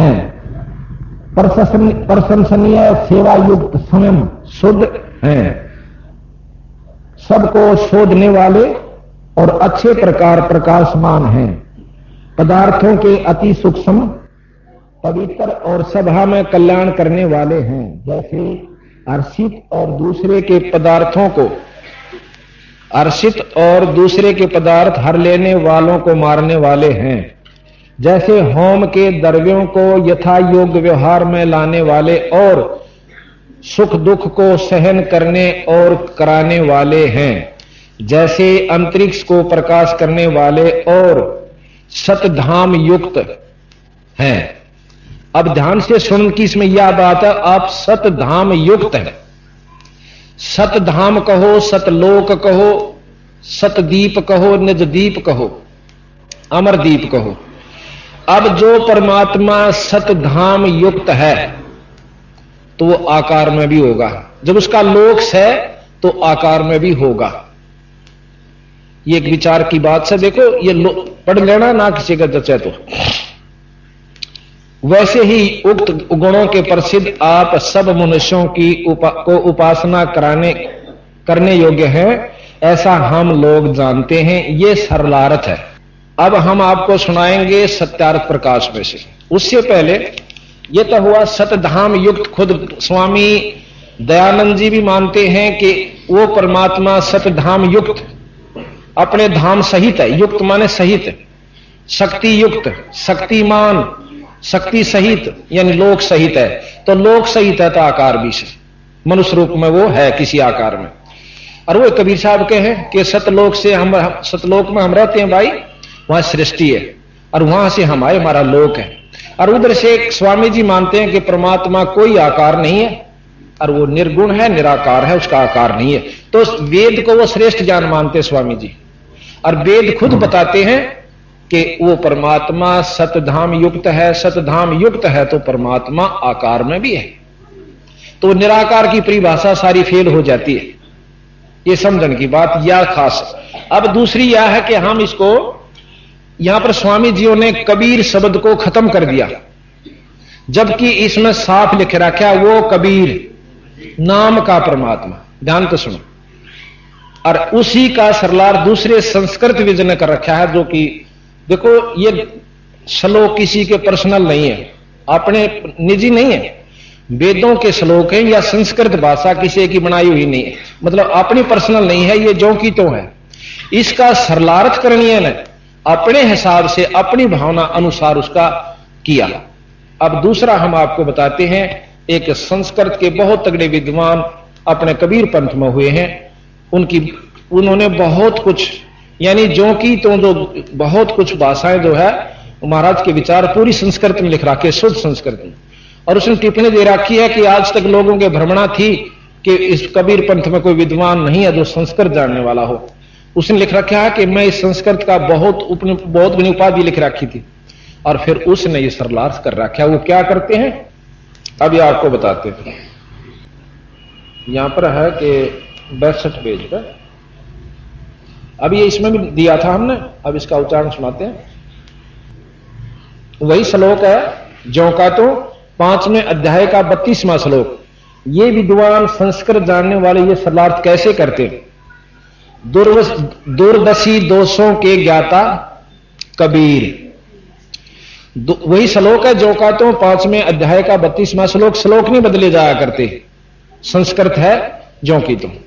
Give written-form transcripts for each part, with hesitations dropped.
हैं, प्रशंसनीय सेवा युक्त स्वयं शुद्ध हैं, सबको शोधने वाले और अच्छे प्रकार प्रकाशमान हैं, पदार्थों के अति सूक्ष्म पवित्र और सभा में कल्याण करने वाले हैं, जैसे अर्षित और दूसरे के पदार्थों को अर्षित और दूसरे के पदार्थ हर लेने वालों को मारने वाले हैं, जैसे होम के द्रव्यों को यथा योग्य व्यवहार में लाने वाले और सुख दुख को सहन करने और कराने वाले हैं, जैसे अंतरिक्ष को प्रकाश करने वाले और सतधाम युक्त हैं। अब ध्यान से सुन कि इसमें यह बात है, आप सतधाम युक्त हैं। सतधाम कहो, सतलोक कहो, सतदीप कहो, निजदीप कहो, अमरदीप कहो। अब जो परमात्मा सतधाम युक्त है तो वो आकार में भी होगा, जब उसका लोक है तो आकार में भी होगा। ये एक विचार की बात से देखो, ये पढ़ लेना ना किसी का जचे तो। वैसे ही उक्त गुणों के प्रसिद्ध आप सब मनुष्यों की को उपासना करने योग्य हैं, ऐसा हम लोग जानते हैं। ये सरलार्थ है। अब हम आपको सुनाएंगे सत्यार्थ प्रकाश में से। उससे पहले ये तो हुआ सतधाम युक्त। खुद स्वामी दयानंद जी भी मानते हैं कि वो परमात्मा सतधाम युक्त, अपने धाम सहित है। युक्त माने सहित, शक्ति युक्त, शक्तिमान, शक्ति सहित यानी लोक सहित है। तो लोक सहित है तो आकार भी से मनुष्य रूप में वो है किसी आकार में। और वो कबीर साहब के हैं कि सतलोक से हम सतलोक में हम रहते हैं भाई, वहां सृष्टि है और वहां से हमारा लोक है। और उधर से स्वामी जी मानते हैं कि परमात्मा कोई आकार नहीं है और वो निर्गुण है, निराकार है, उसका आकार नहीं है। तो वेद को वो श्रेष्ठ ज्ञान मानते स्वामी जी। और वेद खुद बताते हैं कि वो परमात्मा सतधाम युक्त है। सतधाम युक्त है तो परमात्मा आकार में भी है। तो निराकार की परिभाषा सारी फेल हो जाती है। ये समझने की बात या खास। अब दूसरी यह है कि हम इसको यहां पर स्वामी जियों ने कबीर शब्द को खत्म कर दिया, जबकि इसमें साफ लिख रखा वो कबीर नाम का परमात्मा। ध्यान तो सुनो। और उसी का सरलार दूसरे संस्कृत विजय ने कर रखा है, जो कि देखो ये श्लोक किसी के पर्सनल नहीं है, अपने निजी नहीं है। वेदों के श्लोक हैं या संस्कृत भाषा किसी की बनाई हुई नहीं है, मतलब अपनी पर्सनल नहीं है। ये जो की तो है। इसका सरलार्थ करणीय ने अपने हिसाब से अपनी भावना अनुसार उसका किया। अब दूसरा हम आपको बताते हैं, एक संस्कृत के बहुत तगड़े विद्वान अपने कबीर पंथ में हुए हैं। उन्होंने बहुत कुछ यानी जो की तो जो बहुत कुछ भाषाएं जो है महाराज के विचार पूरी संस्कृत में लिख रखे, शुद्ध संस्कृत में। और उसने टिप्पणी दे रखी है कि आज तक लोगों के भ्रमणा थी कि इस कबीर पंथ में कोई विद्वान नहीं है जो संस्कृत जानने वाला हो। उसने लिख रखा है कि मैं इस संस्कृत का बहुत बड़ी उपाधि लिख रखी थी। और फिर उसने ये सरलार्थ कर रखा है। वो क्या करते हैं अब ये आपको बताते हैं। यहां पर है कि 62 पेज पर, अब ये इसमें भी दिया था हमने। अब इसका उच्चारण सुनाते हैं। वही श्लोक है जो का तो 5वें अध्याय का 32वां श्लोक। ये विद्वान संस्कृत जानने वाले ये सरलार्थ कैसे करते हैं। दूरदर्शी दोषों के ज्ञाता कबीर, वही श्लोक है जो का तो 5वें अध्याय का 32वां श्लोक। श्लोक नहीं बदले जाया करते, संस्कृत है जो की तुम।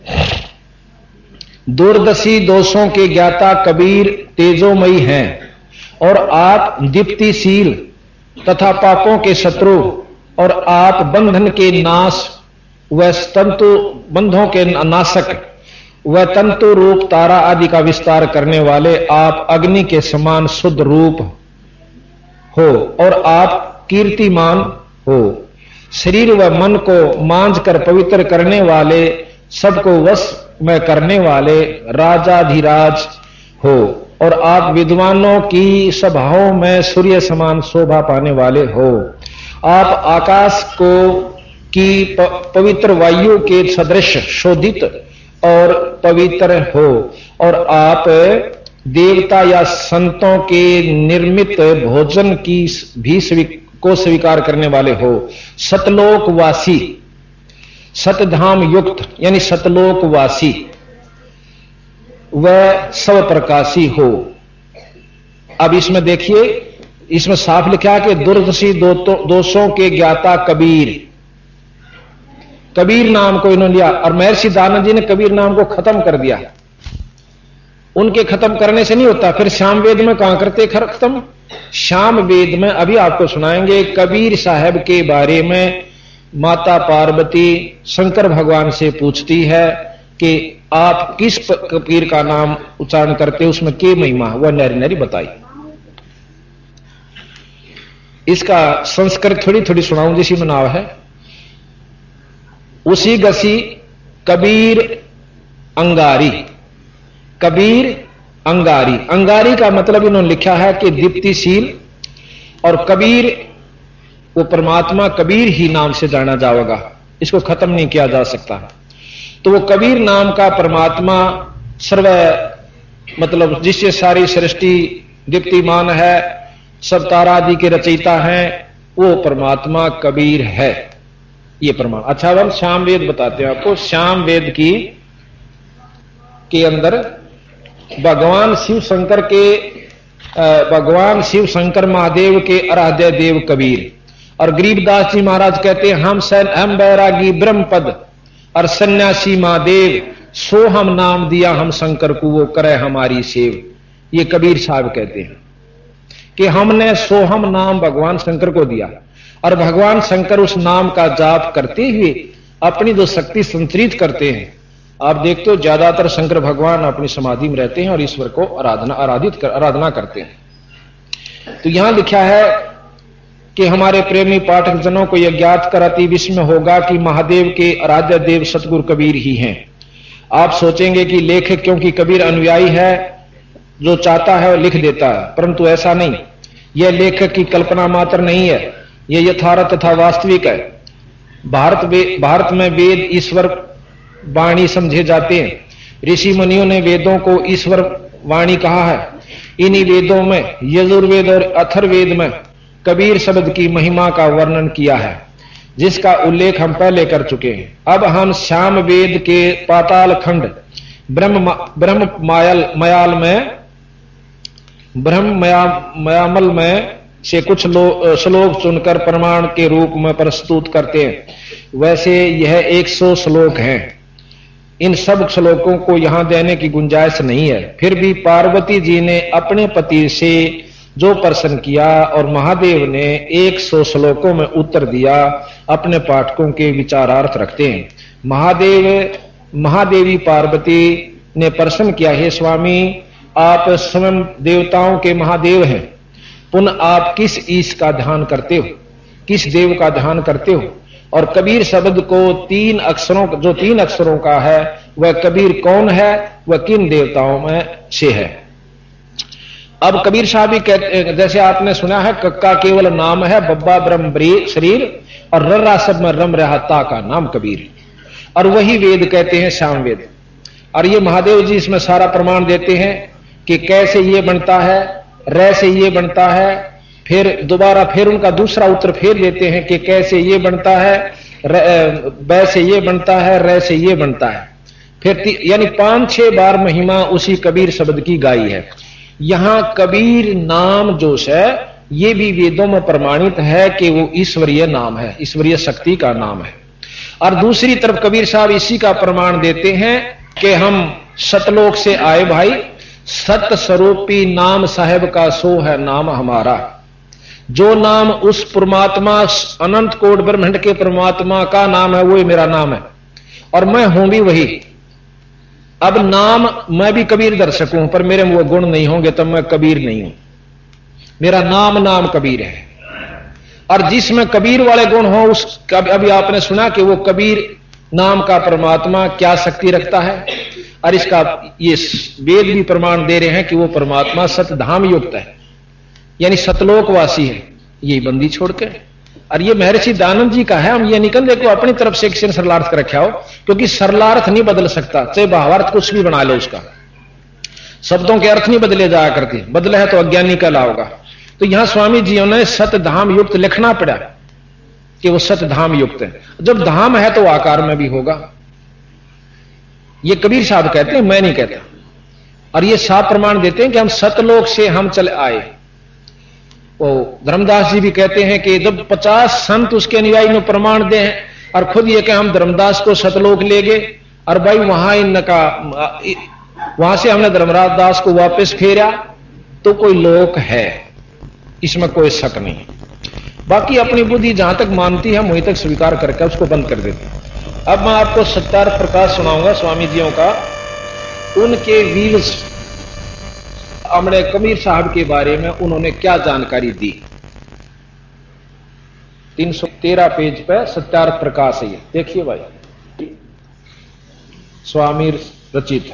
दूरदर्शी दोषों के ज्ञाता कबीर तेजोमयी हैं और आप दीप्तिशील तथा पापों के शत्रु, और आप बंधन के नाश व तंतु बंधों के नाशक व तंतु रूप तारा आदि का विस्तार करने वाले, आप अग्नि के समान शुद्ध रूप हो और आप कीर्तिमान हो। शरीर व मन को मांझ कर पवित्र करने वाले, सबको वश में करने वाले राजाधिराज हो और आप विद्वानों की सभाओं में सूर्य समान शोभा पाने वाले हो। आप आकाश को की पवित्र वायु के सदृश शोधित और पवित्र हो और आप देवता या संतों के निर्मित भोजन की भी को स्वीकार करने वाले हो, सतलोकवासी, सतधाम युक्त यानी सतलोकवासी, वह स्वप्रकाशी हो। अब इसमें देखिए, इसमें साफ लिखा है कि दुर्दशी दोषों के ज्ञाता कबीर, कबीर नाम को इन्होंने लिया और महर्षि दयानंद जी ने कबीर नाम को खत्म कर दिया। उनके खत्म करने से नहीं होता, फिर श्याम वेद में कहां करते खत्म? श्याम वेद में अभी आपको सुनाएंगे कबीर साहब के बारे में। माता पार्वती शंकर भगवान से पूछती है कि आप किस कबीर का नाम उच्चारण करते, उसमें क्या महिमा, वह नरी नरी बताई। इसका संस्कृत थोड़ी थोड़ी सुनाऊं, जिसी में नाम है उसी गसी कबीर अंगारी, कबीर अंगारी। अंगारी का मतलब इन्होंने लिखा है कि दीप्तिशील, और कबीर वो परमात्मा कबीर ही नाम से जाना जाएगा, इसको खत्म नहीं किया जा सकता। तो वो कबीर नाम का परमात्मा सर्व मतलब जिससे सारी सृष्टि दीप्तिमान है, सब तारा आदि के रचयिता हैं, वो परमात्मा कबीर है, ये प्रमाण। अच्छा, अब हम श्याम वेद बताते हैं आपको। श्याम वेद के अंदर भगवान शिव शंकर महादेव के आराध्य देव कबीर, और गरीबदास जी महाराज कहते हैं हम बैरागी ब्रह्म पद और सन्यासी महादेव, सो हम नाम दिया हम शंकर को, वो करे हमारी सेव। ये कबीर साहब कहते हैं कि हमने सोहम नाम भगवान शंकर को दिया, और भगवान शंकर उस नाम का जाप करते हुए अपनी जो शक्ति संतरित करते हैं। आप देखते हो ज्यादातर शंकर भगवान अपनी समाधि में रहते हैं और ईश्वर को आराधना करते हैं। तो यहां लिखा है कि हमारे प्रेमी पाठक जनों को यह ज्ञात कर अति विस्मय होगा कि महादेव के आराध्य देव सतगुरु कबीर ही हैं। आप सोचेंगे कि लेखक क्योंकि कबीर अनुयायी है, जो चाहता है वो लिख देता है, परंतु ऐसा नहीं। यह लेखक की कल्पना मात्र नहीं है, यह यथार्थ तथा वास्तविक है। भारत में वेद ईश्वर वाणी समझे जाते हैं। ऋषि मुनियों ने वेदों को ईश्वर वाणी कहा है। इन्हीं वेदों में यजुर्वेद और अथर्ववेद में कबीर शब्द की महिमा का वर्णन किया है, जिसका उल्लेख हम पहले कर चुके हैं। अब हम श्याम वेद के पाताल खंड ब्रह्मयामल में से कुछ श्लोक चुनकर प्रमाण के रूप में प्रस्तुत करते हैं। वैसे यह 100 श्लोक हैं। इन सब श्लोकों को यहां देने की गुंजाइश नहीं है। फिर भी पार्वती जी ने अपने पति से जो प्रश्न किया और महादेव ने 100 श्लोकों में उत्तर दिया, अपने पाठकों के विचारार्थ रखते हैं। महादेवी पार्वती ने प्रश्न किया, हे स्वामी, आप स्वयं देवताओं के महादेव हैं, पुनः आप किस ईश का ध्यान करते हो, किस देव का ध्यान करते हो? और कबीर शब्द को 3 अक्षरों का है, वह कबीर कौन है, वह किन देवताओं में से है? अब कबीर साहब भी कहते, जैसे आपने सुना है, कक्का केवल नाम है, बब्बा ब्रह्म शरीर, और रर्रा सब में रम रहता का नाम कबीर। और वही वेद कहते हैं श्याम वेद। और ये महादेव जी इसमें सारा प्रमाण देते हैं कि कैसे ये बनता है, रे से ये बनता है, फिर दोबारा फिर उनका दूसरा उत्तर फिर देते हैं कि कैसे ये बनता है, बै से ये बनता है, रे से ये बनता है। फिर यानी 5-6 बार महिमा उसी कबीर शब्द की गाई है। यहां कबीर नाम जो है, ये भी वेदों में प्रमाणित है कि वो ईश्वरीय नाम है, ईश्वरीय शक्ति का नाम है। और दूसरी तरफ कबीर साहब इसी का प्रमाण देते हैं कि हम सतलोक से आए भाई, सत स्वरूपी नाम साहेब का सो है नाम हमारा। जो नाम उस परमात्मा अनंत कोट ब्रह्मांड के परमात्मा का नाम है, वो मेरा नाम है, और मैं हूं भी वही। अब नाम मैं भी कबीर दर्शक हूं, पर मेरे में वो गुण नहीं होंगे तब मैं कबीर नहीं हूं। मेरा नाम कबीर है, और जिसमें कबीर वाले गुण हो उस, अभी आपने सुना कि वो कबीर नाम का परमात्मा क्या शक्ति रखता है, और इसका ये वेद भी प्रमाण दे रहे हैं कि वो परमात्मा सतधाम युक्त है, यानी सतलोकवासी है, ये बंदी छोड़ के। और ये महर्षि दयानंद जी का है। हम ये निकल देखो अपनी तरफ से एक सरलार्थ कर रखा हो, क्योंकि सरलार्थ नहीं बदल सकता, चाहे भावार्थ कुछ भी बना लो, उसका शब्दों के अर्थ नहीं बदले जाया करते, बदले है तो अज्ञानी कहलाओगा। तो यहां स्वामी जी ने सतधाम युक्त लिखना पड़ा कि वो सतधाम युक्त है। जब धाम है तो आकार में भी होगा। ये कबीर साहब कहते हैं, मैं नहीं कहता। और ये साफ प्रमाण देते हैं कि हम सतलोक से हम चले आए। वो धर्मदास जी भी कहते हैं कि जब 50 संत उसके अनुयायी में प्रमाण दे हैं और खुद ये कि हम धर्मदास को सतलोक ले गए और भाई वहां से हमने धर्मदास को वापस फेरा, तो कोई लोक है, इसमें कोई शक नहीं। बाकी अपनी बुद्धि जहां तक मानती है वहीं तक स्वीकार करके उसको बंद कर देती है। अब मैं आपको सत्यार्थ प्रकाश सुनाऊंगा स्वामी जियों का। उनके व्यूज हमने कबीर साहब के बारे में उन्होंने क्या जानकारी दी। 313 पेज पे सत्यार्थ प्रकाश है, देखिए भाई, स्वामी रचित।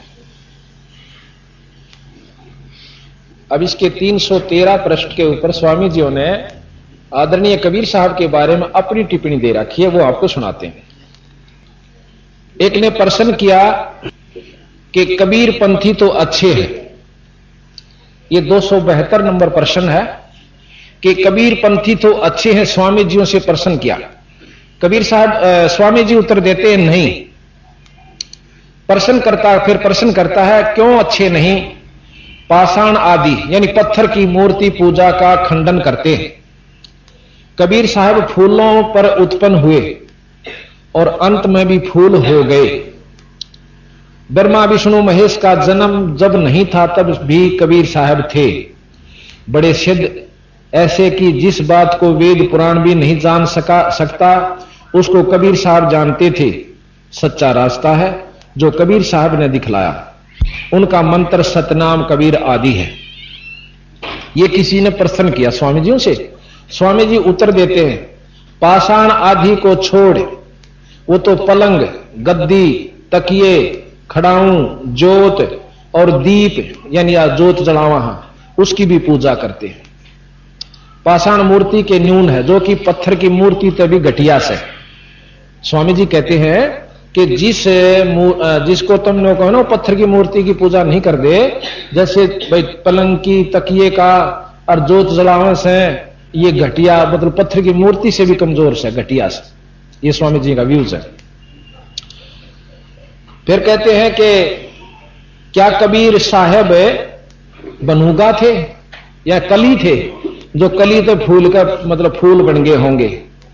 अब इसके 313 पृष्ठ के ऊपर स्वामी जी ने आदरणीय कबीर साहब के बारे में अपनी टिप्पणी दे रखी है, वो आपको सुनाते हैं। एक ने प्रश्न किया कि कबीर पंथी तो अच्छे हैं, ये 272 नंबर प्रश्न है कि कबीर पंथी तो अच्छे हैं, स्वामी जियों से प्रश्न किया। कबीर साहब स्वामी जी उत्तर देते हैं नहीं। फिर प्रश्न करता है क्यों अच्छे नहीं? पाषाण आदि यानी पत्थर की मूर्ति पूजा का खंडन करते हैं। कबीर साहब फूलों पर उत्पन्न हुए और अंत में भी फूल हो गए। ब्रह्मा विष्णु महेश का जन्म जब नहीं था तब भी कबीर साहब थे, बड़े सिद्ध, ऐसे कि जिस बात को वेद पुराण भी नहीं जान सकता उसको कबीर साहब जानते थे। सच्चा रास्ता है जो कबीर साहब ने दिखलाया। उनका मंत्र सतनाम कबीर आदि है। ये किसी ने प्रश्न किया स्वामी जी से। स्वामी जी उत्तर देते हैं पाषाण आदि को छोड़, वो तो पलंग, गद्दी, तकिए, खड़ाऊं, जोत और दीप यानी जोत जलावा उसकी भी पूजा करते हैं। पाषाण मूर्ति के न्यून है जो कि पत्थर की मूर्ति तभी घटिया से। स्वामी जी कहते हैं कि जिसको तुम लोग कहो ना पत्थर की मूर्ति की पूजा नहीं कर दे, जैसे भाई पलंग की, तकिए का और जोत जलावा से, ये घटिया मतलब पत्थर की मूर्ति से भी कमजोर से, घटिया से। ये स्वामी जी का व्यूज है। फिर कहते हैं कि क्या कबीर साहब बनूगा थे या कली थे? जो कली तो फूल का मतलब फूल बन गए होंगे।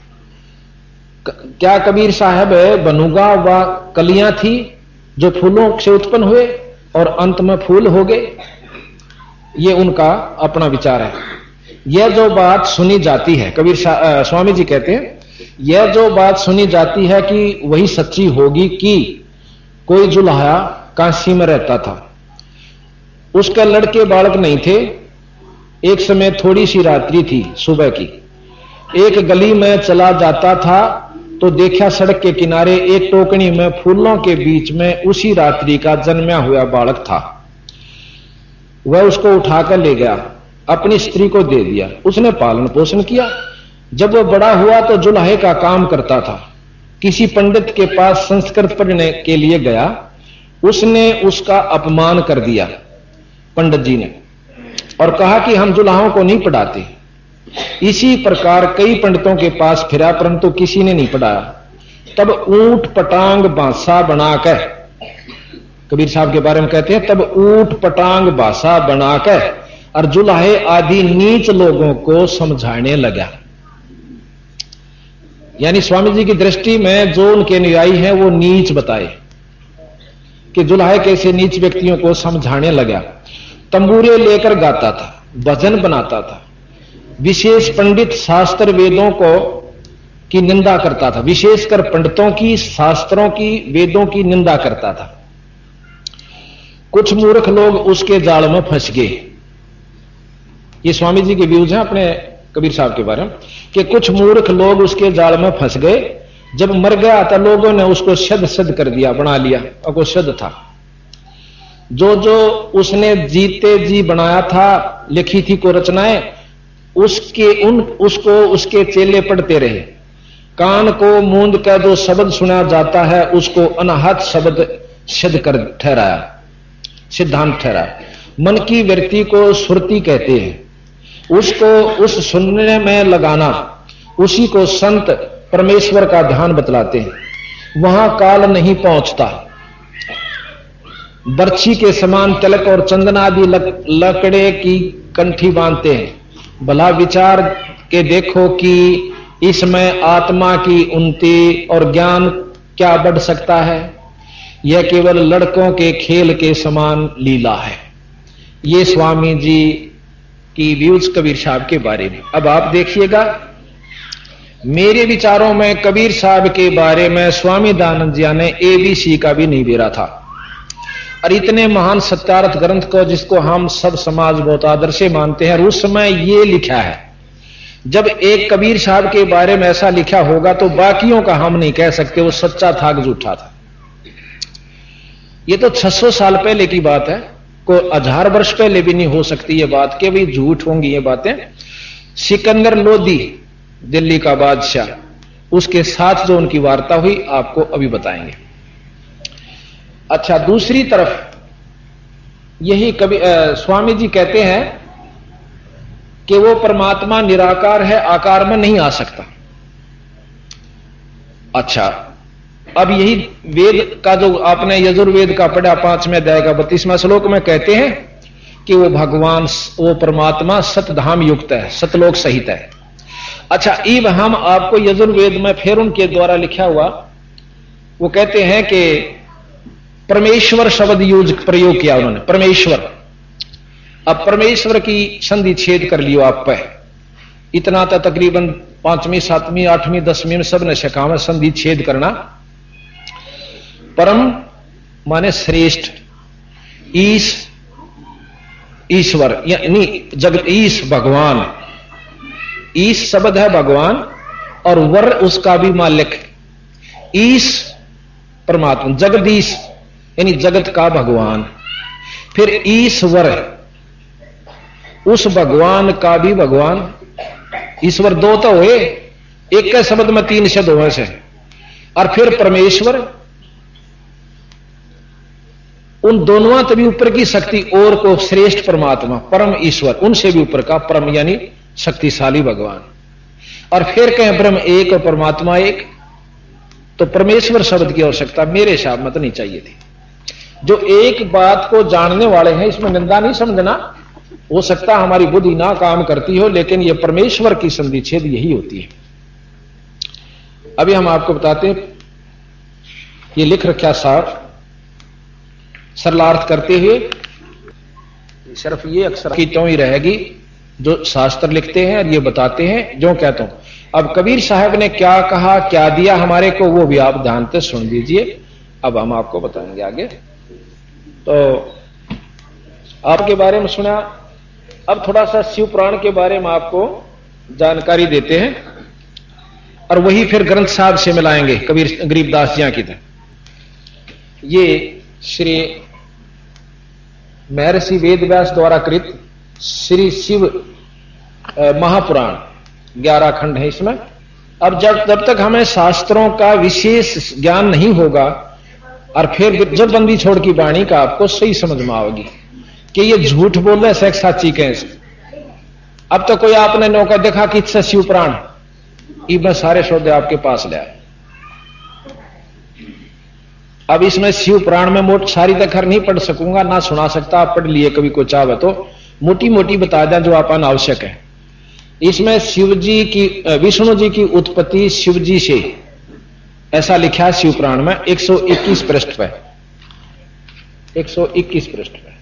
क्या कबीर साहब बनूगा व कलियां थी जो फूलों से उत्पन्न हुए और अंत में फूल हो गए? ये उनका अपना विचार है। यह जो बात सुनी जाती है, कबीर स्वामी जी कहते हैं यह जो बात सुनी जाती है कि वही सच्ची होगी कि कोई जुल्हा काशी में रहता था, उसके लड़के बालक नहीं थे। एक समय थोड़ी सी रात्रि थी सुबह की, एक गली में चला जाता था तो देखा सड़क के किनारे एक टोकनी में फूलों के बीच में उसी रात्रि का जन्मा हुआ बालक था। वह उसको उठाकर ले गया, अपनी स्त्री को दे दिया। उसने पालन पोषण किया। जब वह बड़ा हुआ तो जुल्हे का काम करता था। किसी पंडित के पास संस्कृत पढ़ने के लिए गया, उसने उसका अपमान कर दिया पंडित जी ने, और कहा कि हम जुल्हाओं को नहीं पढ़ाते। इसी प्रकार कई पंडितों के पास फिरा परंतु किसी ने नहीं पढ़ाया। तब ऊंट पटांग बासा बनाकर, कबीर साहब के बारे में कहते हैं, तब ऊंट पटांग बासा बनाकर और जुल्हे आदि नीच लोगों को समझाने लगा। यानी स्वामी जी की दृष्टि में जो उनके अनुयायी हैं वो नीच बताए कि जुल्हे कैसे नीच व्यक्तियों को समझाने लगा। तंबूरे लेकर गाता था, भजन बनाता था। विशेष पंडित शास्त्र वेदों को की निंदा करता था, विशेषकर पंडितों की, शास्त्रों की, वेदों की निंदा करता था। कुछ मूर्ख लोग उसके जाल में फंस गए। ये स्वामी जी के व्यूज हैं अपने कबीर साहब के बारे में कि कुछ मूर्ख लोग उसके जाल में फंस गए। जब मर गया तो लोगों ने उसको शद कर दिया, बना लिया, और वो शद था। जो जो उसने जीते जी बनाया था, लिखी थी को रचनाएं, उसको उसके चेले पढ़ते रहे। कान को मूंद कर जो शब्द सुना जाता है उसको अनाहत शब्द सिद्ध कर ठहराया, सिद्धांत ठहराया। मन की वृत्ति को सुरती कहते हैं। उसको उस सुनने में लगाना, उसी को संत परमेश्वर का ध्यान बतलाते हैं। वहां काल नहीं पहुंचता। बर्छी के समान तिलक और चंदन आदि लकड़े की कंठी बांधते हैं। भला विचार के देखो कि इसमें आत्मा की उन्नति और ज्ञान क्या बढ़ सकता है। यह केवल लड़कों के खेल के समान लीला है। ये स्वामी जी की व्यूज कबीर साहब के बारे में। अब आप देखिएगा, मेरे विचारों में कबीर साहब के बारे में स्वामी दयानंद जी ने ABC का भी नहीं बेरा था। और इतने महान सत्यार्थ ग्रंथ को, जिसको हम सब समाज बहुत आदर से मानते हैं, और उस समय ये लिखा है। जब एक कबीर साहब के बारे में ऐसा लिखा होगा तो बाकियों का हम नहीं कह सकते वो सच्चा था कि झूठा था। ये तो 600 साल पहले की बात है, कोई 1000 वर्ष पहले भी नहीं हो सकती ये बात कि भाई झूठ होंगी ये बातें। सिकंदर लोदी, दिल्ली का बादशाह, उसके साथ जो उनकी वार्ता हुई आपको अभी बताएंगे। अच्छा, दूसरी तरफ यही स्वामी जी कहते हैं कि वो परमात्मा निराकार है, आकार में नहीं आ सकता। अच्छा, अब यही वेद का जो आपने यजुर्वेद का पढ़ा 5वें अध्याय का 32वां श्लोक में कहते हैं कि वो भगवान, वो परमात्मा सतधाम युक्त है, सतलोक सहित है। अच्छा, इब हम आपको यजुर्वेद में फिर उनके द्वारा लिखा हुआ, वो कहते हैं कि परमेश्वर शब्द प्रयोग किया उन्होंने, परमेश्वर। अब परमेश्वर की संधि छेद कर लियो आप पे, इतना तो तकरीबन 5वीं 7वीं 8वीं 10वीं में सब ने सिखा में संधि छेद करना। परम माने श्रेष्ठ, ईश्वर यानी जगत, ईश भगवान, ईश शब्द है भगवान, और वर उसका भी मालिक। ईश परमात्मा, जगदीश यानी जगत का भगवान। फिर ईश्वर, उस भगवान का भी भगवान। ईश्वर दो तो हुए, एक के शब्द में 3 शब्द हुए से। और फिर परमेश्वर, उन दोनों तो भी ऊपर की शक्ति और को श्रेष्ठ परमात्मा, परम ईश्वर, उनसे भी ऊपर का परम यानी शक्तिशाली भगवान। और फिर कहें ब्रह्म एक और परमात्मा एक, तो परमेश्वर शब्द की आवश्यकता मेरे हिसाब में तो नहीं चाहिए थी। जो एक बात को जानने वाले हैं, इसमें निंदा नहीं समझना, हो सकता हमारी बुद्धि ना काम करती हो, लेकिन यह परमेश्वर की संधि छेद यही होती है। अभी हम आपको बताते हैं, ये लिख रखा साफ सरलार्थ करते हुए, सिर्फ ये अक्षर की तो ही रहेगी जो शास्त्र लिखते हैं और ये बताते हैं जो कहता हूं। अब कबीर साहब ने क्या कहा, क्या दिया हमारे को, वो भी आप ध्यान से सुन लीजिए। अब हम आपको बताएंगे आगे। तो आपके बारे में सुना, अब थोड़ा सा शिव पुराण के बारे में आपको जानकारी देते हैं, और वही फिर ग्रंथ साहब से मिलाएंगे कबीर गरीबदास जी की तरह। ये श्री महर्षि वेदव्यास द्वारा कृत श्री शिव महापुराण 11 खंड है इसमें। अब जब तक हमें शास्त्रों का विशेष ज्ञान नहीं होगा, और फिर जब बंदी छोड़ की वाणी का आपको सही समझ में आओगी कि ये झूठ बोल रहे सेक्स साची कैसे। अब तो कोई आपने नौका देखा कि इससे शिव पुराण, ये मैं सारे सौदे आपके पास ले आया। अब इसमें शिव पुराण में मोट सारी तक नहीं पढ़ सकूंगा, ना सुना सकता, आप पढ़ लिए कभी को चाहे तो मोटी मोटी बता दें जो आपन आवश्यक है। इसमें शिव जी की, विष्णु जी की उत्पत्ति शिव जी से, ऐसा लिखा है शिव पुराण में 121 पृष्ठ पे, 121 पृष्ठ पे।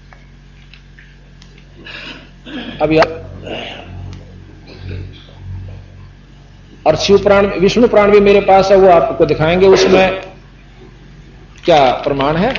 अब और शिव पुराण, विष्णु पुराण भी मेरे पास है, वो आपको दिखाएंगे उसमें क्या प्रमाण है।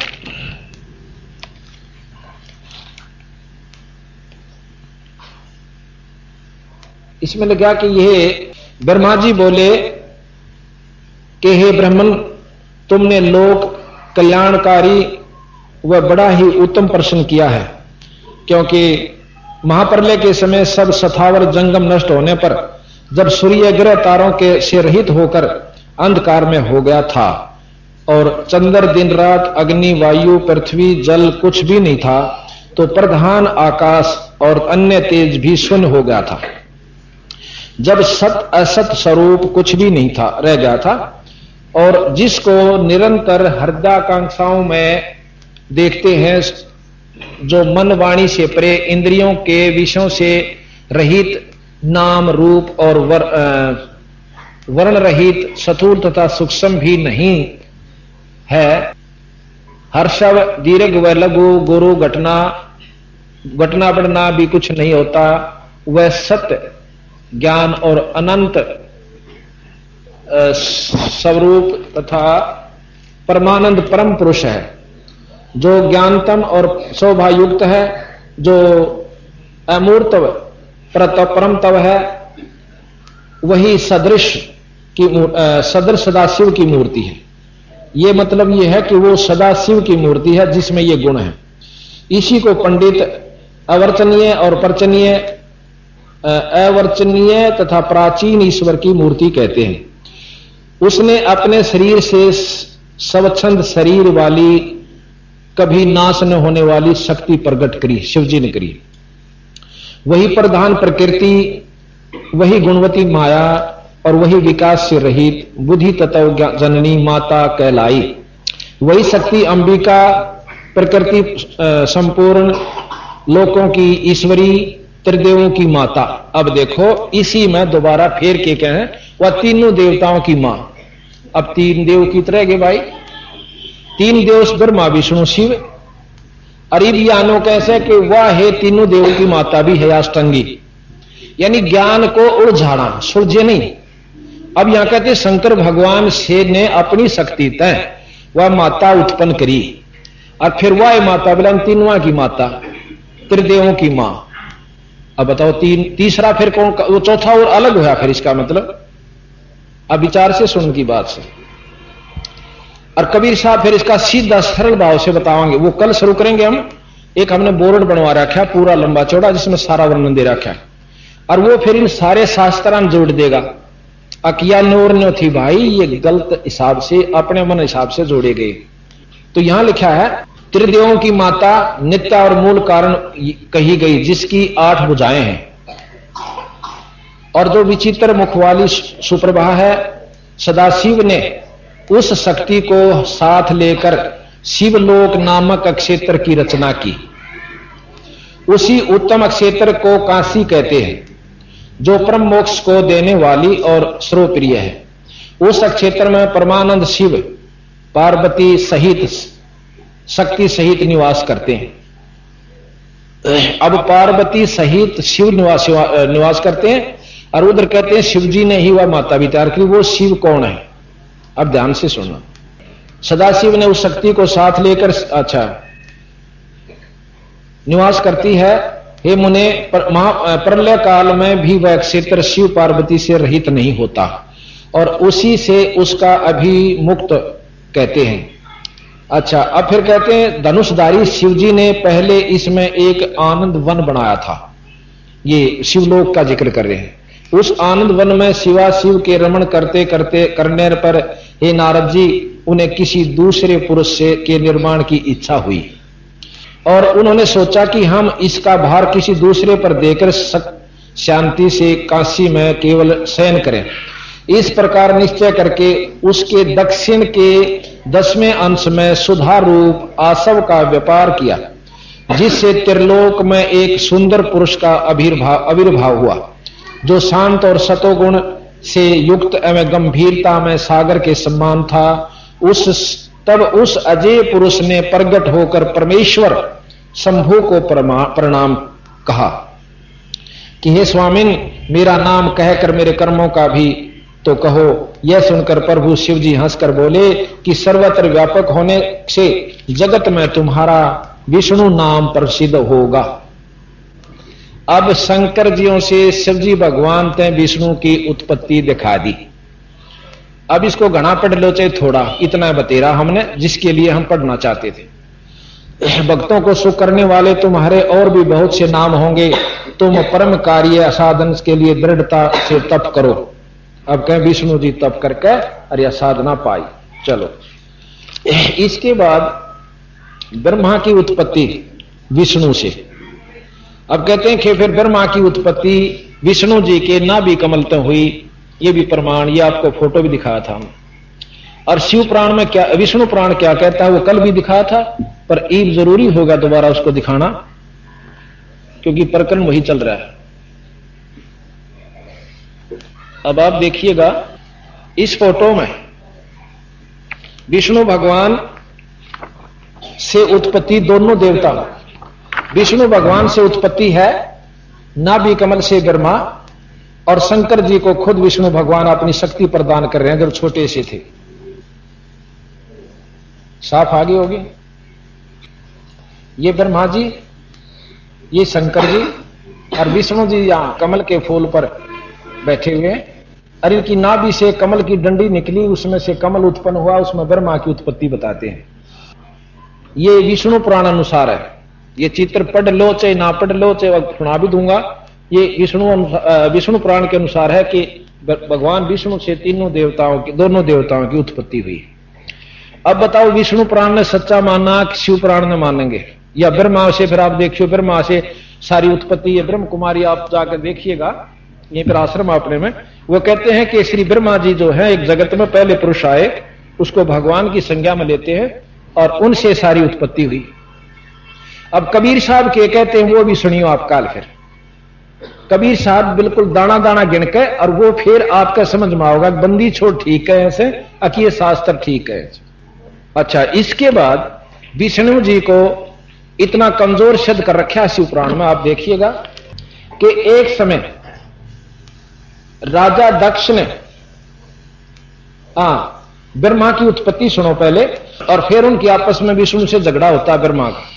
इसमें लगा कि यह ब्रह्मा जी बोले कि हे ब्राह्मण, तुमने लोक कल्याणकारी व बड़ा ही उत्तम प्रश्न किया है, क्योंकि महाप्रलय के समय सब सथावर जंगम नष्ट होने पर जब सूर्य ग्रह तारों के से रहित होकर अंधकार में हो गया था और चंद्र दिन रात, अग्नि, वायु, पृथ्वी, जल कुछ भी नहीं था, तो प्रधान आकाश और अन्य तेज भी शून्य हो गया था। जब सत असत स्वरूप कुछ भी नहीं था, रह गया था, और जिसको निरंतर हृदयाकांक्षाओं में देखते हैं, जो मन वाणी से परे, इंद्रियों के विषयों से रहित, नाम रूप और वर्ण रहित, स्थूल तथा सूक्ष्म भी नहीं है, हर्षव दीर्घ व लघु गुरु घटना बढ़ना भी कुछ नहीं होता, वह सत्य ज्ञान और अनंत स्वरूप तथा परमानंद परम पुरुष है, जो ज्ञानतम और शोभायुक्त है, जो अमूर्त परम तव है, वही सदृश सदाशिव की मूर्ति है। ये मतलब ये है कि वो सदाशिव की मूर्ति है जिसमें ये गुण है। इसी को पंडित अवर्चनीय और परचनीय, अवर्चनीय तथा प्राचीन ईश्वर की मूर्ति कहते हैं। उसने अपने शरीर से स्वच्छंद शरीर वाली, कभी नाश न होने वाली शक्ति प्रकट करी, शिवजी ने करी। वही प्रधान प्रकृति, वही गुणवती माया और वही विकास से रहित बुद्धि तत्व जननी माता कहलाई। वही शक्ति अंबिका, प्रकृति संपूर्ण लोकों की ईश्वरी, त्रिदेवों की माता। अब देखो इसी में दोबारा फेर के कहें, वह तीनों देवताओं की मां। अब तीन देव की तरह के भाई, तीन देव ब्रह्मा विष्णु शिव। अरीब यानो कैसे कि वह है तीनों देवों की माता भी है, अष्टांगी, यानी ज्ञान को उलझाना, सुलझे नहीं। अब यहां कहते शंकर भगवान से ने अपनी शक्ति तय वह माता उत्पन्न करी, और फिर वह माता बोला तीनों की माता, त्रिदेवों की मां। अब बताओ तीसरा फिर कौन, वो चौथा और अलग हुआ फिर इसका मतलब। अब विचार से सुन की बात से। और कबीर साहब फिर इसका सीधा सरल भाव से बताएंगे, वो कल शुरू करेंगे हम। एक हमने बोर्ड बनवा रखा है पूरा लंबा चौड़ा, जिसमें सारा वर्णन दे रखा है, और वो फिर इन सारे शास्त्रां जोड़ देगा। अकिया नोर नो थी भाई, ये गलत हिसाब से, अपने मन हिसाब से जोड़े गए। तो यहां लिखा है त्रिदेवों की माता नित्य और मूल कारण कही गई, जिसकी 8 भुजाएं हैं, और जो विचित्र मुख वाली सुप्रभा है। सदाशिव ने उस शक्ति को साथ लेकर शिवलोक नामक क्षेत्र की रचना की। उसी उत्तम क्षेत्र को काशी कहते हैं, जो परम मोक्ष को देने वाली और सर्वप्रिय है। उस क्षेत्र में परमानंद शिव पार्वती सहित, शक्ति सहित निवास करते हैं। अब पार्वती सहित शिव निवास करते हैं, और उधर कहते हैं शिवजी ने ही वह माता भी तैयार की। वो शिव कौन है, अब ध्यान से सुनना। सदाशिव ने उस शक्ति को साथ लेकर निवास करती है। हे मुने, प्रलय काल में भी वह क्षेत्र शिव पार्वती से रहित नहीं होता, और उसी से उसका अभिमुक्त कहते हैं। अच्छा, अब फिर कहते हैं धनुषधारी शिवजी ने पहले इसमें एक आनंद वन बनाया था। ये शिवलोक का जिक्र कर रहे हैं। उस आनंद वन में शिवा शिव के रमण करने पर हे नारद जी, उन्हें किसी दूसरे पुरुष से के निर्माण की इच्छा हुई, और उन्होंने सोचा कि हम इसका भार किसी दूसरे पर देकर शांति से काशी में केवल शयन करें। इस प्रकार निश्चय करके उसके दक्षिण के 10वें अंश में सुधा रूप आसव का व्यापार किया, जिससे त्रिलोक में एक सुंदर पुरुष का आविर्भाव हुआ, जो शांत और सतोगुण से युक्त एवं गंभीरता में सागर के समान था। तब उस अजय पुरुष ने प्रकट होकर परमेश्वर शंभु को प्रणाम कहा कि हे स्वामिन, मेरा नाम कहकर मेरे कर्मों का भी तो कहो। यह सुनकर प्रभु शिव जी हंसकर बोले कि सर्वत्र व्यापक होने से जगत में तुम्हारा विष्णु नाम प्रसिद्ध होगा। अब शंकर जियों से शिवजी भगवान ने विष्णु की उत्पत्ति दिखा दी। अब इसको घना पढ़ लो चाहे थोड़ा, इतना बतेरा हमने जिसके लिए हम पढ़ना चाहते थे। भक्तों को सुख करने वाले तुम्हारे और भी बहुत से नाम होंगे। तुम परम कार्य साधन के लिए दृढ़ता से तप करो। अब कहें विष्णु जी तप करके अरे साधना पाई। चलो, इसके बाद ब्रह्मा की उत्पत्ति विष्णु से, अब कहते हैं कि फिर ब्रह्मा की उत्पत्ति विष्णु जी के नाभि कमल तक हुई, ये भी प्रमाण, ये आपको फोटो भी दिखाया था। और शिव पुराण में क्या, विष्णु पुराण क्या कहता है वो कल भी दिखाया था, पर ईब जरूरी होगा दोबारा उसको दिखाना, क्योंकि प्रकरण वही चल रहा है। अब आप देखिएगा इस फोटो में विष्णु भगवान से उत्पत्ति दोनों देवता, विष्णु भगवान से उत्पत्ति है नाभि कमल से ब्रह्मा, और शंकर जी को खुद विष्णु भगवान अपनी शक्ति प्रदान कर रहे हैं जब छोटे से थे। साफ आगे होगी, ये ब्रह्मा जी, ये शंकर जी, और विष्णु जी यहां कमल के फूल पर बैठे हुए हैं। अरे इनकी नाभि से कमल की डंडी निकली, उसमें से कमल उत्पन्न हुआ, उसमें ब्रह्मा की उत्पत्ति बताते हैं। ये विष्णु पुराण अनुसार है। ये चित्र पढ़ लो चाहे ना पढ़ लो, चाहे सुना भी दूंगा, ये विष्णु पुराण के अनुसार है कि भगवान विष्णु से तीनों देवताओं की, दोनों देवताओं की उत्पत्ति हुई। अब बताओ विष्णु पुराण ने सच्चा माना कि शिव पुराण ने मानेंगे, या ब्रह्मा से? फिर आप देखियो ब्रह्मा से सारी उत्पत्ति, ये ब्रह्म कुमारी आप जाकर देखिएगा, ये फिर आश्रम अपने में वो कहते हैं कि श्री ब्रह्मा जी जो है एक जगत में पहले पुरुष आए, उसको भगवान की संज्ञा में लेते हैं और उनसे सारी उत्पत्ति हुई। अब कबीर साहब के कहते हैं वो भी सुनियो आप काल। फिर कबीर साहब बिल्कुल दाना दाना गिन के, और वो फिर आपका समझ में आओगा बंदी छोड़ ठीक है ऐसे, अकीय शास्त्र ठीक है। अच्छा, इसके बाद विष्णु जी को इतना कमजोर सिद्ध कर रखा है शिव पुराण में। आप देखिएगा कि एक समय राजा दक्ष ने, ब्रह्मा की उत्पत्ति सुनो पहले, और फिर उनकी आपस में विष्णु से झगड़ा होता है ब्रह्मा का।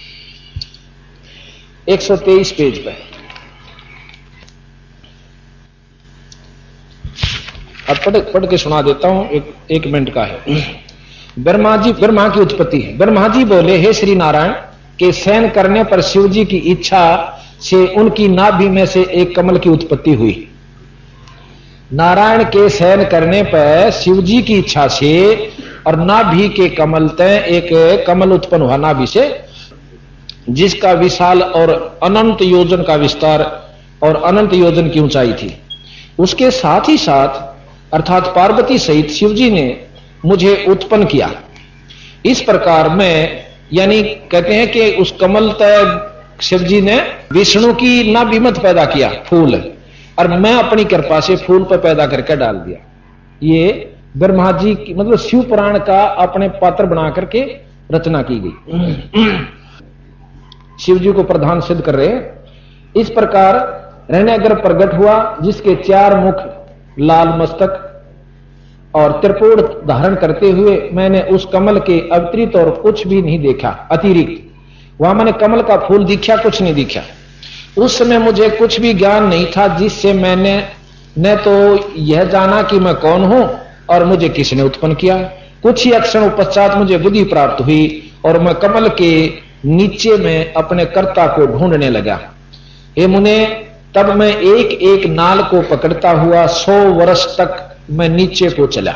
123 पेज पे अब पढ़ के सुना देता हूं, एक मिनट का है। ब्रह्मा की उत्पत्ति है। ब्रह्मा जी बोले, हे श्री नारायण, के शयन करने पर शिव जी की इच्छा से उनकी नाभि में से एक कमल की उत्पत्ति हुई। नारायण के शयन करने पर शिव जी की इच्छा से और नाभि के कमल तय एक कमल उत्पन्न हुआ नाभि से, जिसका विशाल और अनंत योजन का विस्तार और अनंत योजन की ऊंचाई थी। उसके साथ ही साथ अर्थात पार्वती सहित शिव जी ने मुझे उत्पन्न किया। इस प्रकार मैं, यानी कहते हैं कि उस कमल तय शिव जी ने विष्णु की नाभि में पैदा किया फूल, और मैं अपनी कृपा से फूल पर पैदा करके डाल दिया। ये ब्रह्मा जी की, मतलब शिव पुराण का अपने पात्र बना करके रचना की गई, शिव जी को प्रधान सिद्ध कर रहे हैं। इस प्रकार रहनेगर प्रकट हुआ, जिसके 4 मुख, लाल मस्तक और त्रिपुर धारण करते हुए मैंने उस कमल के अतिरिक्त और कुछ भी नहीं देखा। अतिरिक्त वहां मैंने कमल का फूल दिखा, कुछ नहीं दिखा। उस समय मुझे कुछ भी ज्ञान नहीं था, जिससे मैंने न तो यह जाना कि मैं कौन हूं और मुझे किसने उत्पन्न किया। कुछ ही क्षण पश्चात मुझे बुद्धि प्राप्त हुई और मैं कमल के नीचे में अपने कर्ता को ढूंढने लगा। हे मुने, तब मैं एक एक नाल को पकड़ता हुआ 100 वर्ष तक मैं नीचे को चला,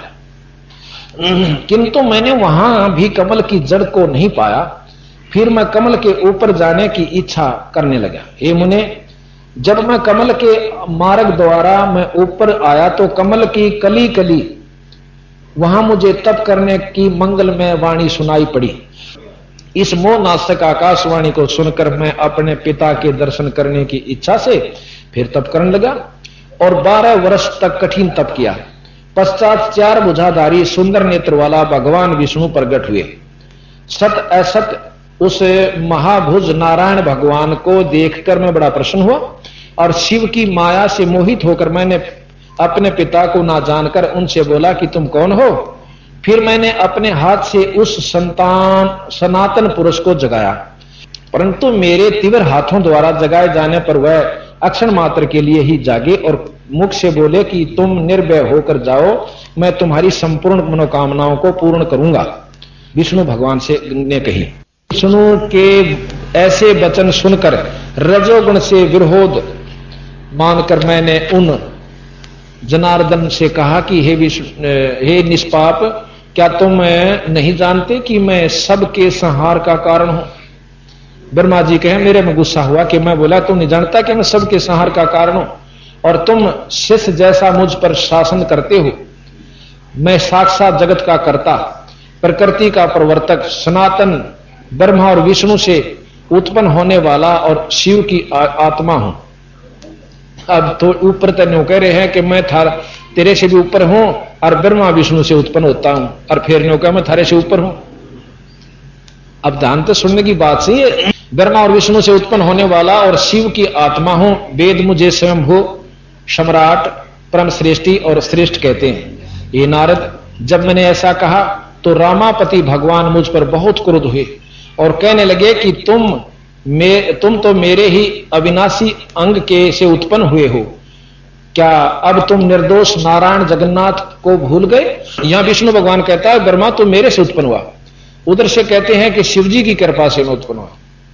किंतु मैंने वहां भी कमल की जड़ को नहीं पाया। फिर मैं कमल के ऊपर जाने की इच्छा करने लगा। हे मुने, जब मैं कमल के मार्ग द्वारा मैं ऊपर आया तो कमल की कली कली वहां मुझे तप करने की मंगलमय वाणी सुनाई पड़ी। इस मोह नाशक आकाशवाणी को सुनकर मैं अपने पिता के दर्शन करने की इच्छा से फिर तप करने लगा और 12 वर्ष तक कठिन तप किया। पश्चात 4 भुजाधारी सुंदर नेत्र वाला भगवान विष्णु प्रकट हुए। सत असत उस महाभुज नारायण भगवान को देखकर मैं बड़ा प्रसन्न हुआ और शिव की माया से मोहित होकर मैंने अपने पिता को ना जानकर उनसे बोला कि तुम कौन हो। फिर मैंने अपने हाथ से उस सनातन पुरुष को जगाया, परंतु मेरे तीव्र हाथों द्वारा जगाए जाने पर वह अक्षण मात्र के लिए ही जागे और मुख से बोले कि तुम निर्भय होकर जाओ, मैं तुम्हारी संपूर्ण मनोकामनाओं को पूर्ण करूंगा। विष्णु भगवान से ने कही। विष्णु के ऐसे वचन सुनकर रजोगुण से विरोध मानकर मैंने उन जनार्दन से कहा कि हे निष्पाप, क्या तुम नहीं जानते कि मैं सबके संहार का कारण हूं? ब्रह्मा जी कहे मेरे में गुस्सा हुआ कि मैं बोला तू नहीं जानता कि मैं सबके संहार का कारण हूं और तुम शिष्य जैसा मुझ पर शासन करते हो। मैं साक्षात जगत का कर्ता, प्रकृति का प्रवर्तक, सनातन ब्रह्मा और विष्णु से उत्पन्न होने वाला और शिव की आत्मा हूं। अब तो ऊपर तक कह रहे हैं कि मैं तेरे से भी ऊपर हूं और ब्रह्मा विष्णु से उत्पन्न होता हूं, और फिर न्यू कहा मैं थारे से ऊपर हूं। अब ध्यान तो सुनने की बात सही है। ब्रह्मा और विष्णु से उत्पन्न होने वाला और शिव की आत्मा हूं। वेद मुझे स्वयंभू, सम्राट, परम श्रेष्ठी और श्रेष्ठ कहते हैं। ये नारद, जब मैंने ऐसा कहा तो रामापति भगवान मुझ पर बहुत क्रुद्ध हुए और कहने लगे कि तुम तो मेरे ही अविनाशी अंग के से उत्पन्न हुए हो। क्या अब तुम निर्दोष नारायण जगन्नाथ को भूल गए? यहां विष्णु भगवान कहता है ब्रह्मा तो मेरे से उत्पन्न हुआ, उधर से कहते हैं कि शिवजी की कृपा से मैं उत्पन्न हुआ।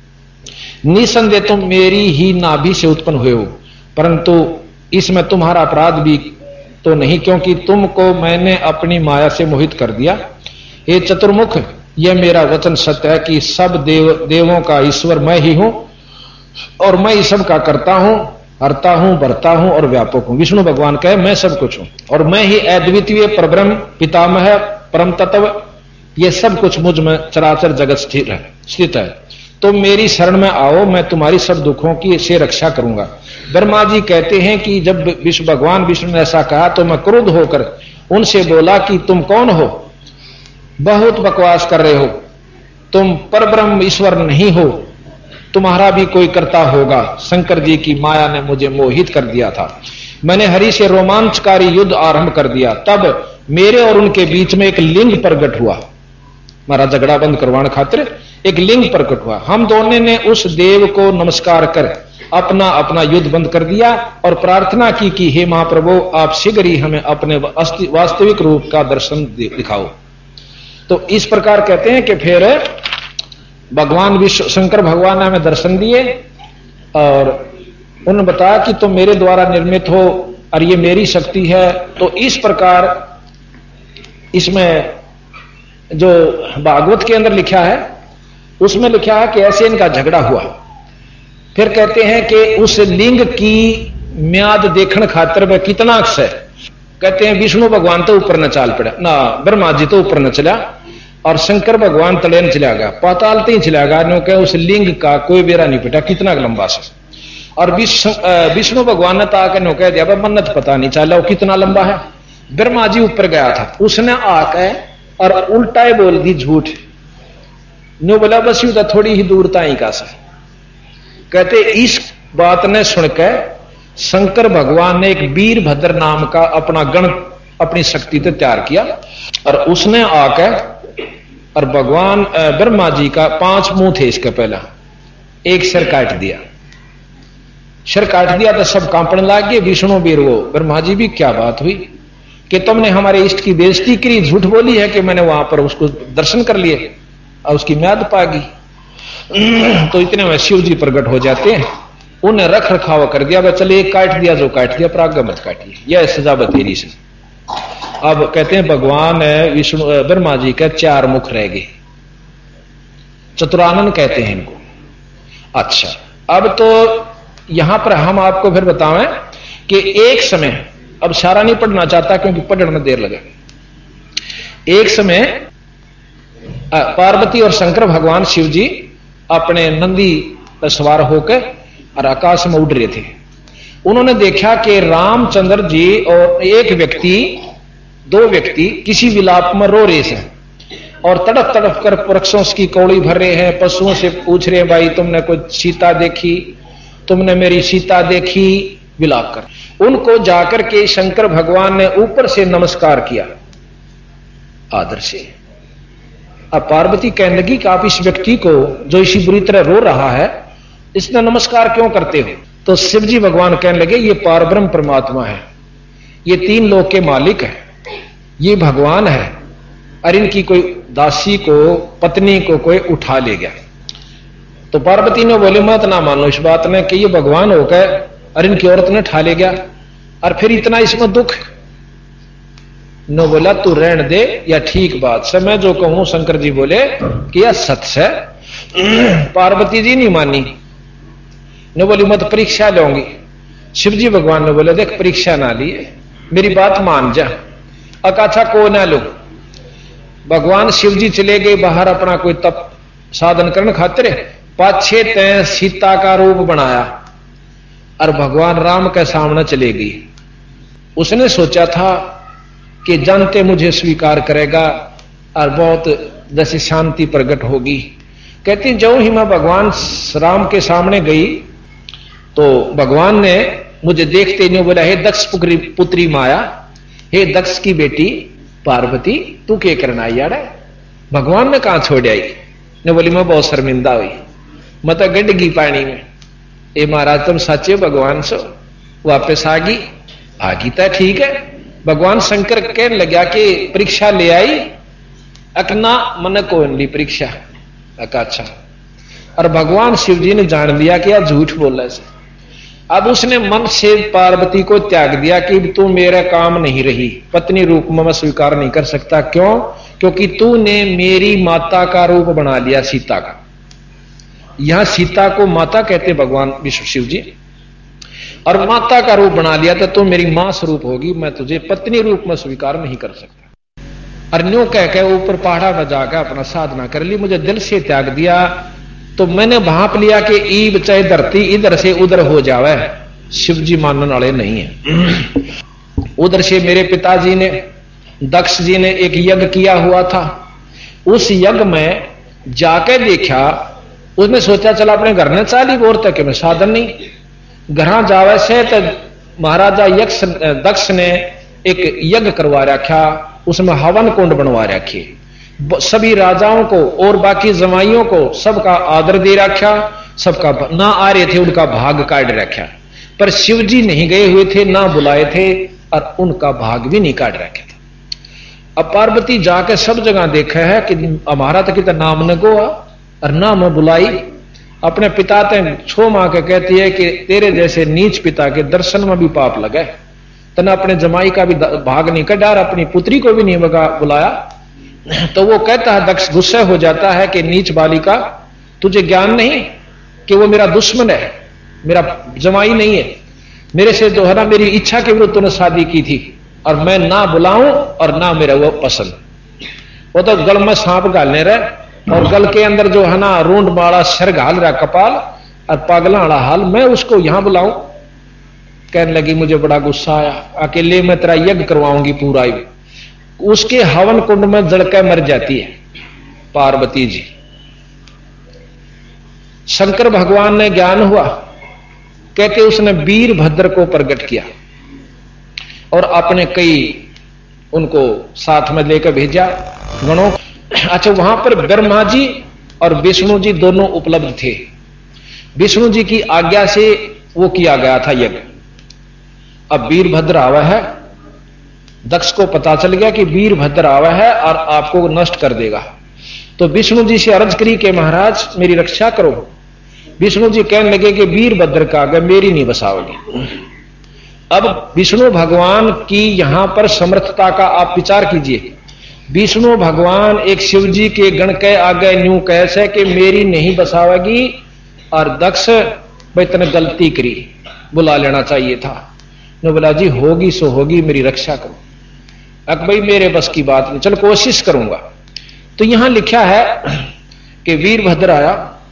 निसंदेह तुम मेरी ही नाभि से उत्पन्न हुए हो, परंतु इसमें तुम्हारा अपराध भी तो नहीं, क्योंकि तुमको मैंने अपनी माया से मोहित कर दिया। हे चतुर्मुख, यह मेरा वचन सत्य है कि सब देवों का ईश्वर मैं ही हूं और मैं ही सब का करता हूं, हरता हूं, भरता हूं और व्यापक हूं। विष्णु भगवान कहे मैं सब कुछ हूं और मैं ही अद्वितीय परब्रह्म, पितामह, परम तत्व, ये सब कुछ मुझ में चराचर जगत स्थित है। तो मेरी शरण में आओ, मैं तुम्हारी सब दुखों की से रक्षा करूंगा। ब्रह्मा जी कहते हैं कि जब भगवान विष्णु ने ऐसा कहा तो मैं क्रुद्ध होकर उनसे बोला कि तुम कौन हो? बहुत बकवास कर रहे हो, तुम परब्रह्म ईश्वर नहीं हो, तुम्हारा भी कोई कर्ता होगा। शंकर जी की माया ने मुझे मोहित कर दिया था। मैंने हरि से रोमांचकारी युद्ध आरंभ कर दिया, तब मेरे और उनके बीच में एक लिंग प्रकट हुआ। हमारा झगड़ा बंद करवाने खातिर एक लिंग प्रकट हुआ। हम दोनों ने उस देव को नमस्कार कर अपना अपना युद्ध बंद कर दिया और प्रार्थना की कि हे महाप्रभु, आप शीघ्र ही हमें अपने वास्तविक रूप का दर्शन दिखाओ। तो इस प्रकार कहते हैं कि फिर भगवान विष्णु शंकर भगवान ने हमें दर्शन दिए और उन्होंने बताया कि तुम मेरे द्वारा निर्मित हो और ये मेरी शक्ति है। तो इस प्रकार इसमें जो भागवत के अंदर लिखा है उसमें लिखा है कि ऐसे इनका झगड़ा हुआ। फिर कहते हैं कि उस लिंग की म्याद देखने खातिर वह कितना अक्ष है। कहते हैं विष्णु भगवान तो ऊपर न चाल पड़ा ना, ब्रह्मा जी तो ऊपर न चला और शंकर भगवान तले न चला गया, पाताल ही चला गया। नो कहे उस लिंग का कोई बेरा नहीं पिटा, कितना लंबा से। और विष्णु भगवान ने तो आकर नो कह दिया मन्नत पता नहीं चला वो कितना लंबा है। ब्रह्मा जी ऊपर गया था, उसने आकर और उल्टा ही बोल दी झूठ। नो बोला बस यू तो थोड़ी ही दूरता ही का सा। कहते इस बात ने सुनकर शंकर भगवान ने एक वीरभद्र नाम का अपना गण अपनी शक्ति से तैयार किया और उसने आकर और भगवान ब्रह्मा जी का 5 मुंह थे इसके पहला, एक सिर काट दिया। सिर काट दिया तो सब कांपने लग गए। विष्णु वीर वो ब्रह्मा जी भी क्या बात हुई कि तुमने हमारे इष्ट की बेइज्जती करी, झूठ बोली है कि मैंने वहां पर उसको दर्शन कर लिए और उसकी म्याद पागी। तो इतने में शिव जी प्रकट हो जाते हैं, उन्हें रख रखाव कर दिया। वह चले एक काट दिया जो काट दिया, पर आगे मत काटिए, यह सजा बतेरी से। अब कहते हैं भगवान विष्णु ब्रह्मा जी के 4 मुख रह गए, चतुरानन कहते हैं इनको। अच्छा, अब तो यहां पर हम आपको फिर बताएं कि एक समय, अब सारा नहीं पढ़ना चाहता क्योंकि पढ़ने में देर लगे। एक समय पार्वती और शंकर भगवान शिव जी अपने नंदी पर सवार होकर और आकाश में उड़ रहे थे। उन्होंने देखा कि रामचंद्र जी और एक व्यक्ति, 2 व्यक्ति किसी विलाप में रो रहे हैं और तड़प तड़प कर वृक्षों की कौड़ी भर रहे हैं। पशुओं से पूछ रहे हैं भाई तुमने कोई सीता देखी, तुमने मेरी सीता देखी, विलाप कर। उनको जाकर के शंकर भगवान ने ऊपर से नमस्कार किया आदर से। अब पार्वती कहने लगी कि आप इस व्यक्ति को जो इसी बुरी तरह रो रहा है इसने नमस्कार क्यों करते हो? तो शिवजी भगवान कहने लगे ये पारब्रह्म परमात्मा है, ये 3 लोक के मालिक है, ये भगवान है और इनकी कोई दासी को, पत्नी को कोई उठा ले गया। तो पार्वती ने बोले मत ना मानो इस बात में कि ये भगवान होकर और इनकी औरत ने उठा ले गया और फिर इतना इसमें दुख। नो बोला तू रहने दे या ठीक बात से, मैं जो कहूं शंकर जी बोले कि यह सत्य है। पार्वती जी नहीं मानी, ने बोली मत परीक्षा लूंगी। शिव जी भगवान ने बोले देख परीक्षा ना लिए, मेरी बात मान जा। अकाछा को ना लो। भगवान शिव जी चले गए बाहर अपना कोई तप साधन करने खातिर, पाछे तय सीता का रूप बनाया और भगवान राम के सामने चले गई। उसने सोचा था कि जानते मुझे स्वीकार करेगा और बहुत जैसी शांति प्रकट होगी। कहती जो ही मैं भगवान राम के सामने गई तो भगवान ने मुझे देखते नहीं बोला, हे दक्ष पुत्री माया, हे दक्ष की बेटी पार्वती, तू क्या करना आई यार? भगवान ने कहां छोड़ आई? ने बोली मैं बहुत शर्मिंदा हुई, मैं तो गड गई पानी में। ए महाराज तुम सच्चे भगवान सो, वापस आ गई तो ठीक है। भगवान शंकर कहने लगा कि परीक्षा ले आई? अकना मन को ली परीक्षा। अच्छा, और भगवान शिव जी ने जान लिया कि यार झूठ बोला से। अब उसने मन से पार्वती को त्याग दिया कि तू मेरा काम नहीं रही, पत्नी रूप में मैं स्वीकार नहीं कर सकता। क्यों? क्योंकि तूने मेरी माता का रूप बना लिया, सीता का। यहां सीता को माता कहते भगवान विष्णु शिव जी, और माता का रूप बना लिया तो तू मेरी मां स्वरूप होगी, मैं तुझे पत्नी रूप में स्वीकार नहीं कर सकता। और न्यू कह के ऊपर पहाड़ा में जाकर अपना साधना कर ली, मुझे दिल से त्याग दिया। तो मैंने भाप लिया कि ईब चाहे धरती इधर से उधर हो जावे। शिव जी मानने वाले नहीं है। उधर से मेरे पिताजी ने, दक्ष जी ने एक यज्ञ किया हुआ था। उस यज्ञ में जाके देखा, उसने सोचा चला अपने घर ने चाली बोर तक में साधन नहीं, घर जावे से तो महाराजा यक्ष दक्ष ने एक यज्ञ करवा रखा, उसमें हवन कुंड बनवा रखे, सभी राजाओं को और बाकी जमाइयों को सबका आदर दे रखा, सबका ना आ रहे थे उनका भाग काट रखा। पर शिव जी नहीं गए हुए थे, ना बुलाए थे और उनका भाग भी नहीं काट रखे थे। अब पार्वती जाके सब जगह देखा है कि हमारा तो कितना नाम न गोआ और ना मैं बुलाई। अपने पिता ते छो मां के कहती है कि तेरे जैसे नीच पिता के दर्शन में भी पाप लगे, तना अपने जमाई का भी भाग नहीं कटा और अपनी पुत्री को भी नहीं बुलाया। तो वो कहता है, दक्ष गुस्सा हो जाता है कि नीच बालिका, तुझे ज्ञान नहीं कि वो मेरा दुश्मन है, मेरा जमाई नहीं है, मेरे से जो है ना मेरी इच्छा के विरुद्ध तूने शादी की थी और मैं ना बुलाऊं और ना मेरा वो पसंद। वो तो गल में सांप घालने रहे और गल के अंदर जो है ना रूंड माड़ा सर घाल रहा कपाल और पागला वाला हाल, मैं उसको यहां बुलाऊं? कहने लगी मुझे बड़ा गुस्सा आया, अकेले मैं तेरा यज्ञ करवाऊंगी पूरा ही। उसके हवन कुंड में जड़कर मर जाती है पार्वती जी। शंकर भगवान ने ज्ञान हुआ, कहते उसने वीरभद्र को प्रकट किया और अपने कई उनको साथ में लेकर भेजा गणों। अच्छा, वहां पर ब्रह्मा जी और विष्णु जी दोनों उपलब्ध थे। विष्णु जी की आज्ञा से वो किया गया था यज्ञ। अब वीरभद्र आवा है, दक्ष को पता चल गया कि वीरभद्र आवा है और आपको नष्ट कर देगा। तो विष्णु जी से अर्ज करी कि महाराज मेरी रक्षा करो। विष्णु जी कहने लगे कि वीरभद्र का आगे मेरी नहीं बसाओगे। अब विष्णु भगवान की यहां पर समर्थता का आप विचार कीजिए। विष्णु भगवान एक शिव जी के गण के आगे न्यू कैसे कि मेरी नहीं बसावेगी, और दक्ष भाई तने गलती करी, बुला लेना चाहिए था। ने बोला जी होगी सो होगी, मेरी रक्षा करो। अक भाई मेरे बस की बात नहीं, चल कोशिश करूंगा। तो यहां लिखा है कि वीरभद्र आया,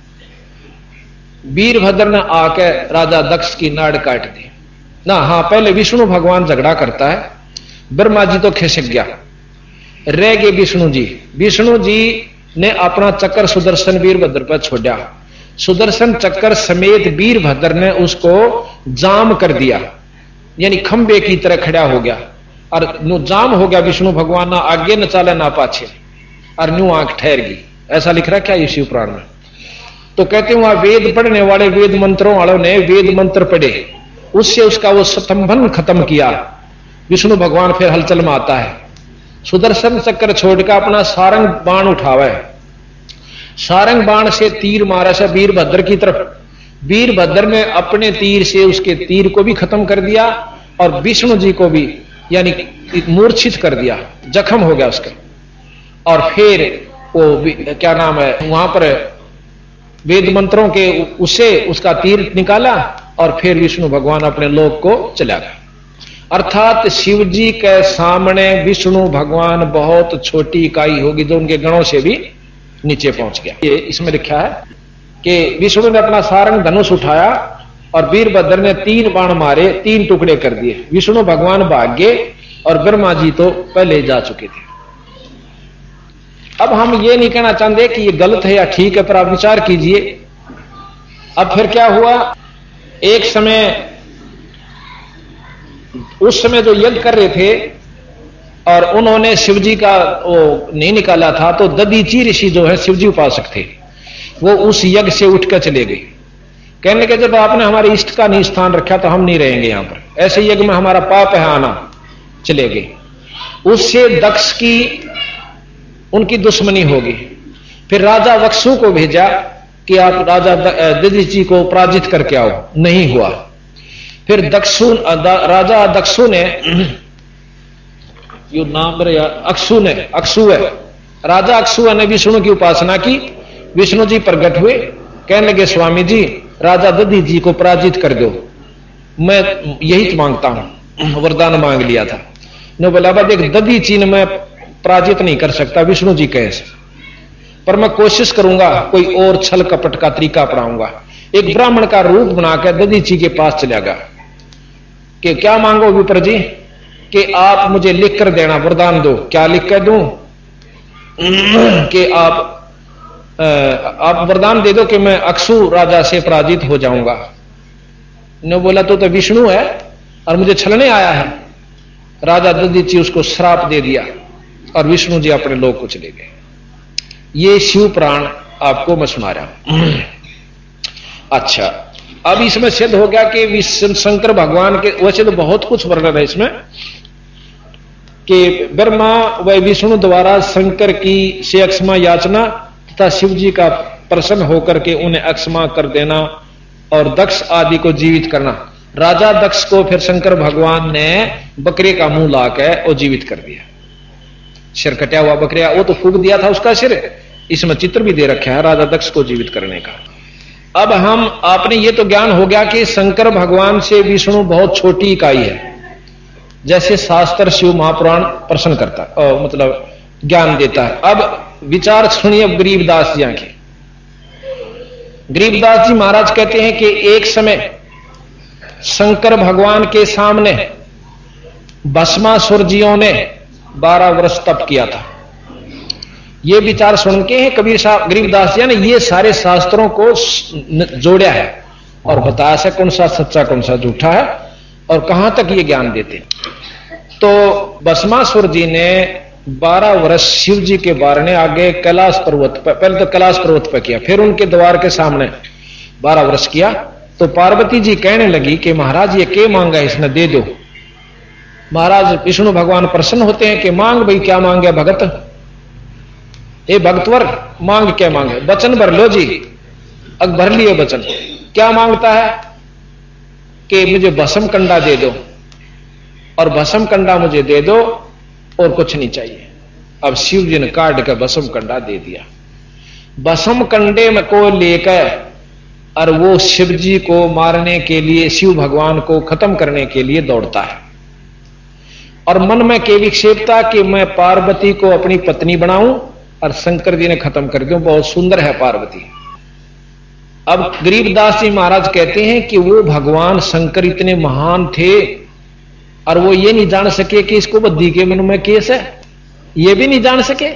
वीरभद्र ने आके राजा दक्ष की नाड़ काट दी ना। हाँ, पहले विष्णु भगवान झगड़ा करता है, ब्रह्मा जी तो खिसक गया, रह गए विष्णु जी। विष्णु जी ने अपना चक्कर सुदर्शन वीरभद्र पर छोड़ा, सुदर्शन चक्कर समेत वीरभद्र ने उसको जाम कर दिया, यानी खंबे की तरह खड़ा हो गया और नु जाम हो गया। विष्णु भगवान ना आगे न चाले ना पाछे और न्यू आंख ठहर गई। ऐसा लिख रहा क्या ये शिव पुराण में? तो कहते हैं वहां वेद पढ़ने वाले वेद मंत्रों वालों ने वेद मंत्र पढ़े, उससे उसका वो स्तंभन खत्म किया। विष्णु भगवान फिर हलचल में आता है, सुदर्शन चक्कर छोड़कर अपना सारंग बाण उठावे, सारंग बाण से तीर मारा से वीरभद्र की तरफ। वीरभद्र ने अपने तीर से उसके तीर को भी खत्म कर दिया और विष्णु जी को भी यानी मूर्छित कर दिया, जख्म हो गया उसका। और फिर वो क्या नाम है, वहां पर वेद मंत्रों के उसे उसका तीर निकाला और फिर विष्णु भगवान अपने लोक को चला गया। अर्थात शिव जी के सामने विष्णु भगवान बहुत छोटी इकाई होगी जो उनके गणों से भी नीचे पहुंच गया। ये इसमें लिखा है कि विष्णु ने अपना सारंग धनुष उठाया और वीरभद्र ने 3 बाण मारे, 3 टुकड़े कर दिए। विष्णु भगवान भाग गए और ब्रह्मा जी तो पहले जा चुके थे। अब हम ये नहीं कहना चाहते कि ये गलत है या ठीक है, पर आप विचार कीजिए। अब फिर क्या हुआ, एक समय उस समय जो यज्ञ कर रहे थे और उन्होंने शिवजी का वो नहीं निकाला था, तो दधीची ऋषि जो है शिवजी उपासक थे, वो उस यज्ञ से उठकर चले गए। कहने लगे जब आपने हमारे इष्ट का नहीं स्थान रखा तो हम नहीं रहेंगे यहां पर, ऐसे यज्ञ में हमारा पाप है आना। चले गए। उससे दक्ष की उनकी दुश्मनी होगी। फिर राजा वत्सु को भेजा कि आप राजा दधीची को पराजित करके आओ, नहीं हुआ। फिर राजा दक्षु ने यो नाम अक्षु है, राजा अक्षु ने विष्णु की उपासना की। विष्णु जी प्रकट हुए, कहने लगे स्वामी जी राजा दधीची को पराजित कर दो, मैं यही मांगता हूं, वरदान मांग लिया था। ने बोला देख दधीची ने मैं पराजित नहीं कर सकता, विष्णु जी कैसे, पर मैं कोशिश करूंगा, कोई और छल कपट का तरीका अपनाऊंगा। एक ब्राह्मण का रूप बनाकर दधीची के पास चला गया कि क्या मांगो विप्र जी, कि आप मुझे लिख कर देना, वरदान दो। क्या लिख कर दूं? कि आप वरदान दे दो कि मैं अक्षु राजा से पराजित हो जाऊंगा। ने बोला तो विष्णु है और मुझे छलने आया है। राजा दधीची उसको श्राप दे दिया और विष्णु जी अपने लोक को चले गए। ये शिव पुराण आपको मैं सुना रहा हूं। अच्छा, अब इसमें सिद्ध हो गया कि शंकर भगवान के, वैसे तो बहुत कुछ वर्णन है इसमें, कि ब्रह्मा व विष्णु द्वारा शंकर की से अक्षमा याचना तथा शिव जी का प्रसन्न होकर के उन्हें अक्षमा कर देना और दक्ष आदि को जीवित करना। राजा दक्ष को फिर शंकर भगवान ने बकरे का मुंह लाकर और जीवित कर दिया। सिर कटा हुआ बकरिया, वो तो फूंक दिया था उसका सिर। इसमें चित्र भी दे रखा है राजा दक्ष को जीवित करने का। अब हम आपने ये तो ज्ञान हो गया कि शंकर भगवान से विष्णु बहुत छोटी इकाई है, जैसे शास्त्र शिव महापुराण प्रश्न करता मतलब ज्ञान देता है। अब विचार सुनिए गरीबदास जी के। गरीबदास जी महाराज कहते हैं कि एक समय शंकर भगवान के सामने भस्मासुर जियों ने 12 वर्ष तप किया था। ये विचार सुन के है कबीर साहब गरीबदास जी ने ये सारे शास्त्रों को जोड़ा है और बताया से कौन सा सच्चा कौन सा झूठा है और कहां तक ये ज्ञान देते। तो भस्मासुर जी ने 12 वर्ष शिव जी के बारने आगे कैलाश पर्वत पर, पहले तो कैलाश पर्वत पर किया, फिर उनके द्वार के सामने 12 वर्ष किया। तो पार्वती जी कहने लगी कि महाराज ये क्या मांगा है, इसने दे दो। महाराज विष्णु भगवान प्रसन्न होते हैं कि मांग भाई, क्या मांगे भगत, ए भक्तवर मांग, क्या मांगे, वचन भर लो जी। अब भर लिए वचन। क्या मांगता है कि मुझे भस्म कंडा दे दो और भस्म कंडा मुझे दे दो और कुछ नहीं चाहिए। अब शिव जी ने काट कर भस्म कंडा दे दिया। भस्म कंडे में को लेकर और वो शिव जी को मारने के लिए, शिव भगवान को खत्म करने के लिए दौड़ता है और मन में के विक्षेपता कि मैं पार्वती को अपनी पत्नी बनाऊं और शंकर जी ने खत्म कर दूं, बहुत सुंदर है पार्वती। अब गरीबदास जी महाराज कहते हैं कि वो भगवान शंकर इतने महान थे और वो ये नहीं जान सके कि इसको बुद्धि के मन में केस है, ये भी नहीं जान सके।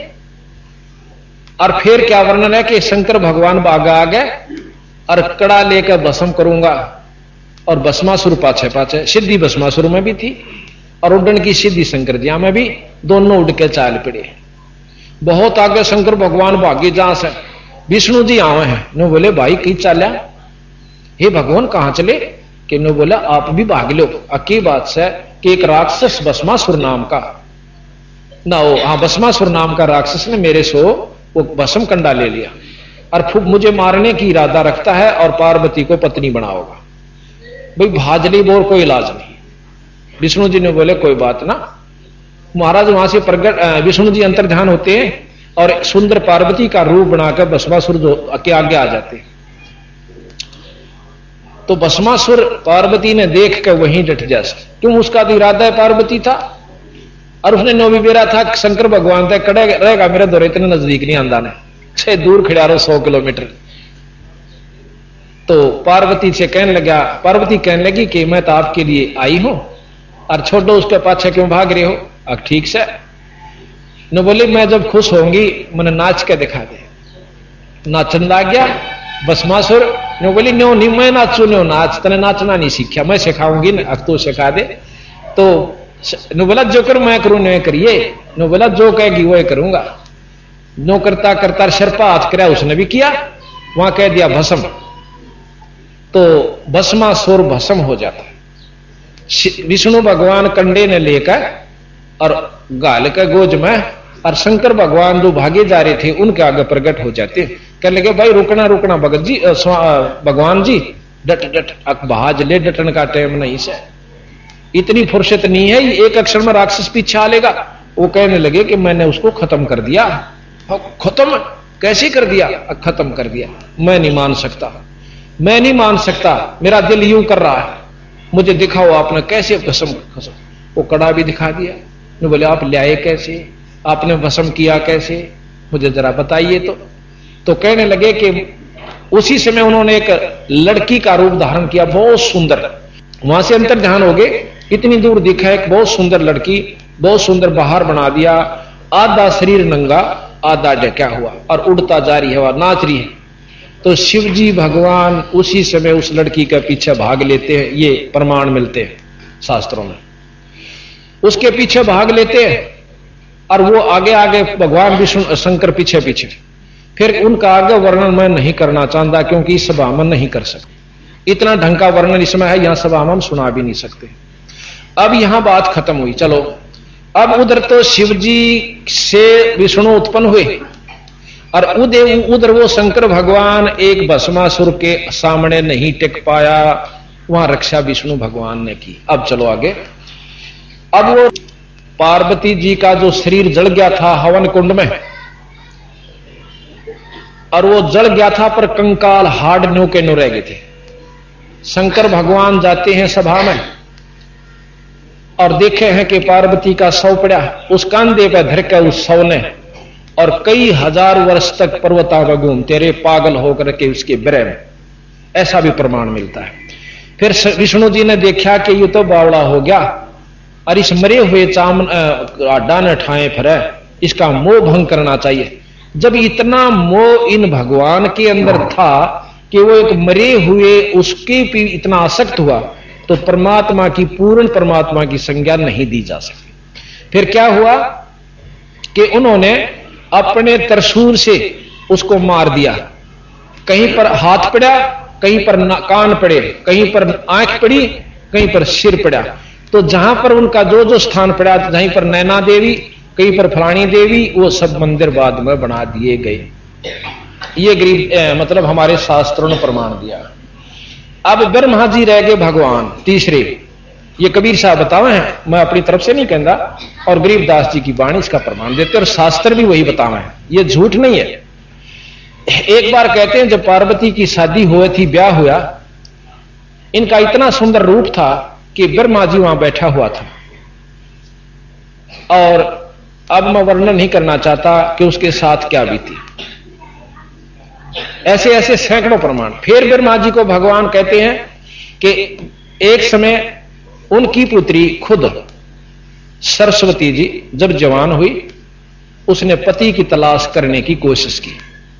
और फिर क्या वर्णन है कि शंकर भगवान बागा आ गए और कड़ा लेकर भस्म करूंगा और भस्मासुर पाछे पाछे, सिद्धि भस्मासुर में भी थी और उड्डन की सिद्धि शंकर जी में भी, दोनों उड़ के चाल पड़े। बहुत आगे शंकर भगवान भागी जहां से विष्णु जी आवे हैं। नो बोले भाई कहीं चाल्या, हे भगवान कहां चले? कि नो बोला आप भी भाग लो। अकी बात से कि एक राक्षस भस्मासुर नाम का ना हो, हाँ भस्मासुर नाम का राक्षस ने मेरे से वो भस्म कंडा ले लिया और मुझे मारने की इरादा रखता है और पार्वती को पत्नी बनाओगा। भाई भाजली बोर कोई इलाज नहीं। विष्णु जी ने बोले कोई बात ना। महाराज वहां से प्रगट विष्णु जी अंतर ध्यान होते हैं और सुंदर पार्वती का रूप बनाकर भस्मासुर के आगे आ जाते हैं। तो भस्मासुर पार्वती ने देख कर वहीं डट जा, क्यों उसका तो इरादा पार्वती था और उसने नो भी बेरा था शंकर भगवान तक कड़े रहेगा मेरे दौरे इतने नजदीक नहीं आंदा ने, छह दूर खड़ा रहो 100 किलोमीटर। तो पार्वती से कहने लगा, पार्वती कहने लगी कि मैं तो आपके लिए आई हूं और छोड़ो उसके पाछे क्यों भाग रहे हो। अब ठीक से न बोली मैं जब खुश होंगी मैंने नाच के दिखा दे। नाचन लग गया भस्मासुर ने बोली न्यो नहीं मैं नाचू न्यो नाच, तने नाचना नहीं सीखा मैं सिखाऊंगी न, अब तो सिखा दे। तो नो बोला जो कर मैं करूं न्यो करिए, नो बोला जो कहेगी वो करूंगा। नो करता करता शर्पा हाथ कराया, उसने भी किया, वहां कह दिया भस्म। तो भस्मासुर भस्म हो जाता। विष्णु भगवान कंडे ने लेकर और गाल के गोज में, और शंकर भगवान जो भागे जा रहे थे उनके आगे प्रकट हो जाते। कहने लगे भाई रुकना रुकना भगत जी, भगवान जी डट डट बहाज ले, डटन का टाइम नहीं से, इतनी फुर्सत नहीं है, एक अक्षर में राक्षस पीछे आ लेगा। वो कहने लगे कि मैंने उसको खत्म कर दिया। खत्म कैसे कर दिया? खत्म कर दिया, मैं नहीं मान सकता, मैं नहीं मान सकता, मेरा दिल यूं कर रहा है, मुझे दिखाओ आपने कैसे भस्म। वो कड़ा भी दिखा दिया। बोले आप लाए कैसे, आपने भस्म किया कैसे, मुझे जरा बताइए। तो कहने लगे कि उसी समय उन्होंने एक लड़की का रूप धारण किया, बहुत सुंदर। वहां से अंतर ध्यान हो गए, इतनी दूर दिखा एक बहुत सुंदर लड़की, बहुत सुंदर बाहर बना दिया, आधा शरीर नंगा आधा ढका हुआ और उड़ता जा रही है, नाच रही है। तो शिवजी भगवान उसी समय उस लड़की के पीछे भाग लेते हैं, ये प्रमाण मिलते हैं शास्त्रों में। उसके पीछे भाग लेते हैं और वो आगे आगे भगवान विष्णु शंकर पीछे पीछे। फिर उनका आगे वर्णन मैं नहीं करना चाहता क्योंकि इस सभा में नहीं कर सकते, इतना ढंग का वर्णन इसमें है, यहां सभा में हम सुना भी नहीं सकते। अब यहां बात खत्म हुई। चलो अब उधर तो शिवजी से विष्णु उत्पन्न हुए और उधर वो शंकर भगवान एक भस्मासुर के सामने नहीं टिक पाया, वहां रक्षा विष्णु भगवान ने की। अब चलो आगे। अब वो पार्वती जी का जो शरीर जल गया था हवन कुंड में, और वो जल गया था पर कंकाल हाड़ न्यू के न्यू रह गए थे। शंकर भगवान जाते हैं सभा में और देखे हैं कि पार्वती का शव पड़ा, उस कांधे पर धर के उस शव ने, और कई हजार वर्ष तक पर्वता में घूमते रहे पागल होकर के उसके ब्रह में, ऐसा भी प्रमाण मिलता है। फिर विष्णु जी ने देखा कि ये तो बावड़ा हो गया और इस मरे हुए आडा ने ठाए फिर इसका मोह भंग करना चाहिए। जब इतना मोह इन भगवान के अंदर था कि वो एक मरे हुए उसके भी इतना आसक्त हुआ, तो परमात्मा की पूर्ण परमात्मा की संज्ञा नहीं दी जा सकती। फिर क्या हुआ कि उन्होंने अपने त्रिशूल से उसको मार दिया। कहीं पर हाथ पड़ा, कहीं पर कान पड़े, कहीं पर आंख पड़ी, कहीं पर सिर पड़ा। तो जहां पर उनका जो जो स्थान पड़ा, जहीं पर नैना देवी, कहीं पर फलानी देवी, वो सब मंदिर बाद में बना दिए गए। ये गरीब मतलब हमारे शास्त्रों ने प्रमाण दिया। अब ब्रह्मा जी रह गए भगवान तीसरे, ये कबीर साहब बतावे हैं, मैं अपनी तरफ से नहीं कहता, और गरीबदास जी की वाणी इसका प्रमाण देते और शास्त्र भी वही बतावे हैं, ये झूठ नहीं है। एक बार कहते हैं जब पार्वती की शादी हुई थी, ब्याह हुआ, इनका इतना सुंदर रूप था कि ब्रह्मा जी वहां बैठा हुआ था, और अब मैं वर्णन नहीं करना चाहता कि उसके साथ क्या बीती। ऐसे ऐसे सैकड़ों प्रमाण। फिर ब्रह्मा जी को भगवान कहते हैं कि एक समय उनकी पुत्री खुद सरस्वती जी जब जवान हुई, उसने पति की तलाश करने की कोशिश की।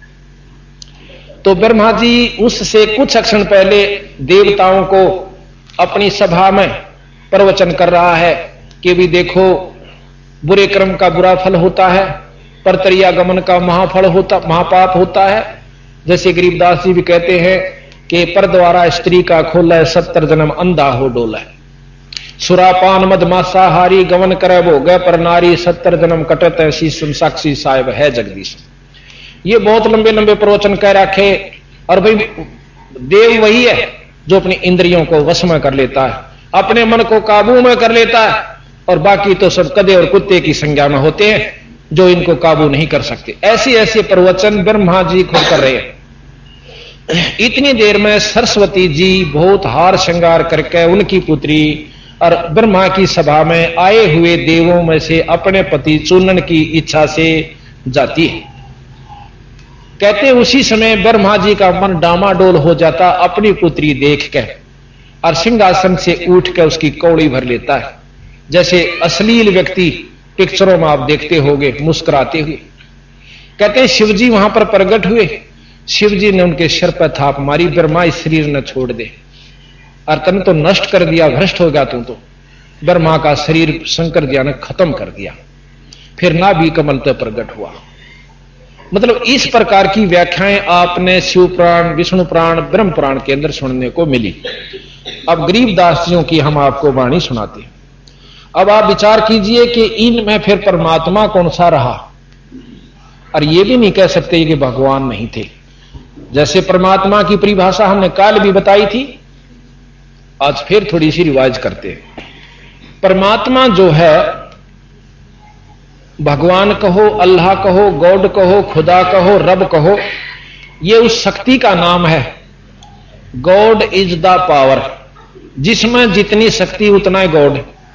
तो ब्रह्मा जी उससे कुछ क्षण पहले देवताओं को अपनी सभा में प्रवचन कर रहा है कि भी देखो बुरे कर्म का बुरा फल होता है, परतरियागमन का महापाप होता है। जैसे गरीबदास जी भी कहते हैं कि पर द्वारा स्त्री का खोला 70 जन्म अंधा हो डोला, सुरापान मद मांसाहारी गमन करे वो गए पर नारी 70 जन्म कटत ऐसी साक्षी साहिब है जगदीश। ये बहुत लंबे लंबे प्रवचन कह रखे। और भाई देव वही है जो अपनी इंद्रियों को वश में कर लेता है, अपने मन को काबू में कर लेता है, और बाकी तो सब कदे और कुत्ते की संज्ञा में होते हैं जो इनको काबू नहीं कर सकते। ऐसे ऐसे प्रवचन ब्रह्मा जी खुद कर रहे हैं। इतनी देर में सरस्वती जी बहुत हार श्रृंगार करके उनकी पुत्री और ब्रह्मा की सभा में आए हुए देवों में से अपने पति चुनन की इच्छा से जाती है। कहते उसी समय ब्रह्मा जी का मन डामाडोल हो जाता अपनी पुत्री देख के, और सिंहासन से उठ कर उसकी कौड़ी भर लेता है, जैसे अश्लील व्यक्ति पिक्चरों में आप देखते होंगे मुस्कुराते हुए। कहते शिवजी वहां पर प्रकट हुए, शिवजी ने उनके सिर पर थाप मारी, ब्रह्मा इस शरीर न छोड़ दे, और तन तो नष्ट कर दिया, भ्रष्ट हो गया तू तो। ब्रह्मा का शरीर शंकर जी ने खत्म कर दिया, फिर नाभि कमल तो प्रकट हुआ। मतलब इस प्रकार की व्याख्याएं आपने शिव पुराण, विष्णु पुराण, ब्रह्म पुराण के अंदर सुनने को मिली। अब गरीबदास जियों की हम आपको वाणी सुनाते हैं। अब आप विचार कीजिए कि इनमें फिर परमात्मा कौन सा रहा, और यह भी नहीं कह सकते कि भगवान नहीं थे। जैसे परमात्मा की परिभाषा हमने काल भी बताई थी, आज फिर थोड़ी सी रिवाइज करते हैं। परमात्मा जो है, भगवान कहो, अल्लाह कहो, गॉड कहो, खुदा कहो, रब कहो, यह उस शक्ति का नाम है। गॉड इज द पावर, जिसमें जितनी शक्ति उतना ही गॉड।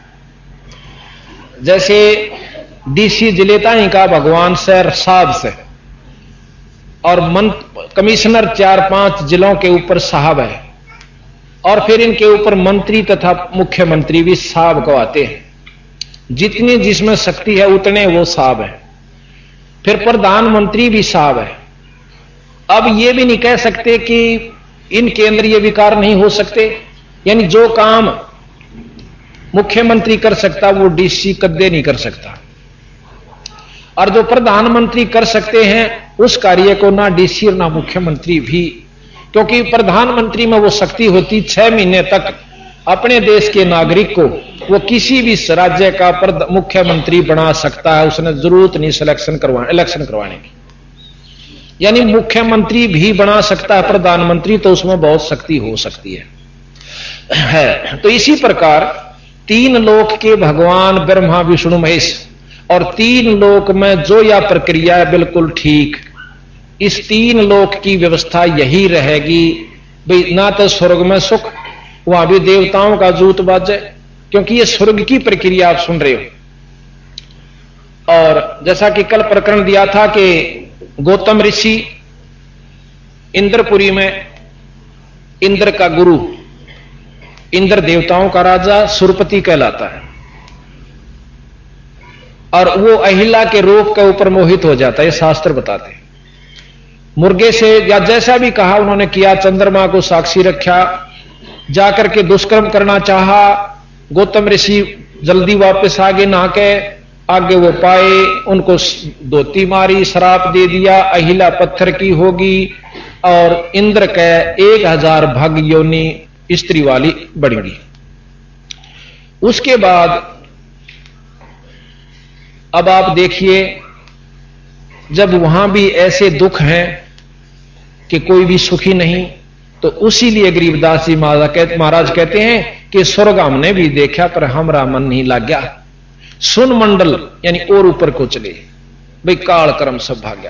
जैसे डीसी जिलेता ही का भगवान से साहब से, और कमिश्नर 4-5 जिलों के ऊपर साहब है, और फिर इनके ऊपर मंत्री तथा मुख्यमंत्री भी साहब को आते हैं। जितनी जिसमें शक्ति है उतने वो साहब है। फिर प्रधानमंत्री भी साहब है। अब ये भी नहीं कह सकते कि इनके अंदर ये विकार नहीं हो सकते, यानी जो काम मुख्यमंत्री कर सकता वो डीसी कद्दे नहीं कर सकता, और जो प्रधानमंत्री कर सकते हैं उस कार्य को ना डीसी और ना मुख्यमंत्री भी, क्योंकि प्रधानमंत्री में वो शक्ति होती 6 महीने तक अपने देश के नागरिक को वो किसी भी राज्य का मुख्यमंत्री बना सकता है, उसने जरूरत नहीं इलेक्शन करवाने की। यानी मुख्यमंत्री भी बना सकता है प्रधानमंत्री, तो उसमें बहुत शक्ति हो सकती है। तो इसी प्रकार 3 लोक के भगवान ब्रह्मा विष्णु महेश, और 3 लोक में जो यह प्रक्रिया है बिल्कुल ठीक, इस 3 लोक की व्यवस्था यही रहेगी भाई। ना तो स्वर्ग में सुख, वहां भी देवताओं का जूत बाजे, क्योंकि ये स्वर्ग की प्रक्रिया आप सुन रहे हो। और जैसा कि कल प्रकरण दिया था कि गौतम ऋषि इंद्रपुरी में, इंद्र का गुरु, इंद्र देवताओं का राजा सुरपति कहलाता है, और वो अहिला के रूप के ऊपर मोहित हो जाता है, शास्त्र बताते हैं। मुर्गे से या जैसा भी कहा उन्होंने किया, चंद्रमा को साक्षी रखा, जाकर के दुष्कर्म करना चाहा। गौतम ऋषि जल्दी वापस आगे नहा के, आगे वो पाए, उनको धोती मारी, श्राप दे दिया, अहिला पत्थर की होगी, और इंद्र के 1000 भाग योनि स्त्री वाली बढ़ेगी। उसके बाद अब आप देखिए, जब वहां भी ऐसे दुख हैं कि कोई भी सुखी नहीं, तो उसी लिए गरीबदास जी महाराज कहते हैं कि स्वर्ग हमने भी देखा पर हमारा मन नहीं लग गया। सुन मंडल यानी और ऊपर को चले, भाई काल कर्म सब भाग्या।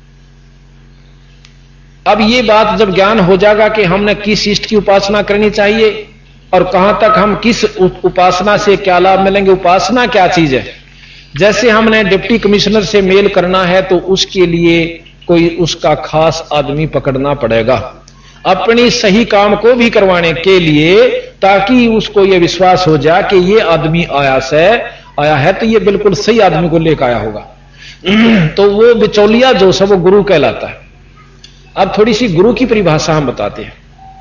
अब ये बात जब ज्ञान हो जाएगा कि हमने किस इष्ट की उपासना करनी चाहिए और कहां तक हम किस उपासना से क्या लाभ मिलेंगे, उपासना क्या चीज है। जैसे हमने डिप्टी कमिश्नर से मेल करना है तो उसके लिए कोई उसका खास आदमी पकड़ना पड़ेगा अपनी सही काम को भी करवाने के लिए, ताकि उसको यह विश्वास हो जाए कि ये आदमी आया है तो ये बिल्कुल सही आदमी को लेकर आया होगा। तो वो बिचौलिया जो सब वो गुरु कहलाता है। अब थोड़ी सी गुरु की परिभाषा हम बताते हैं।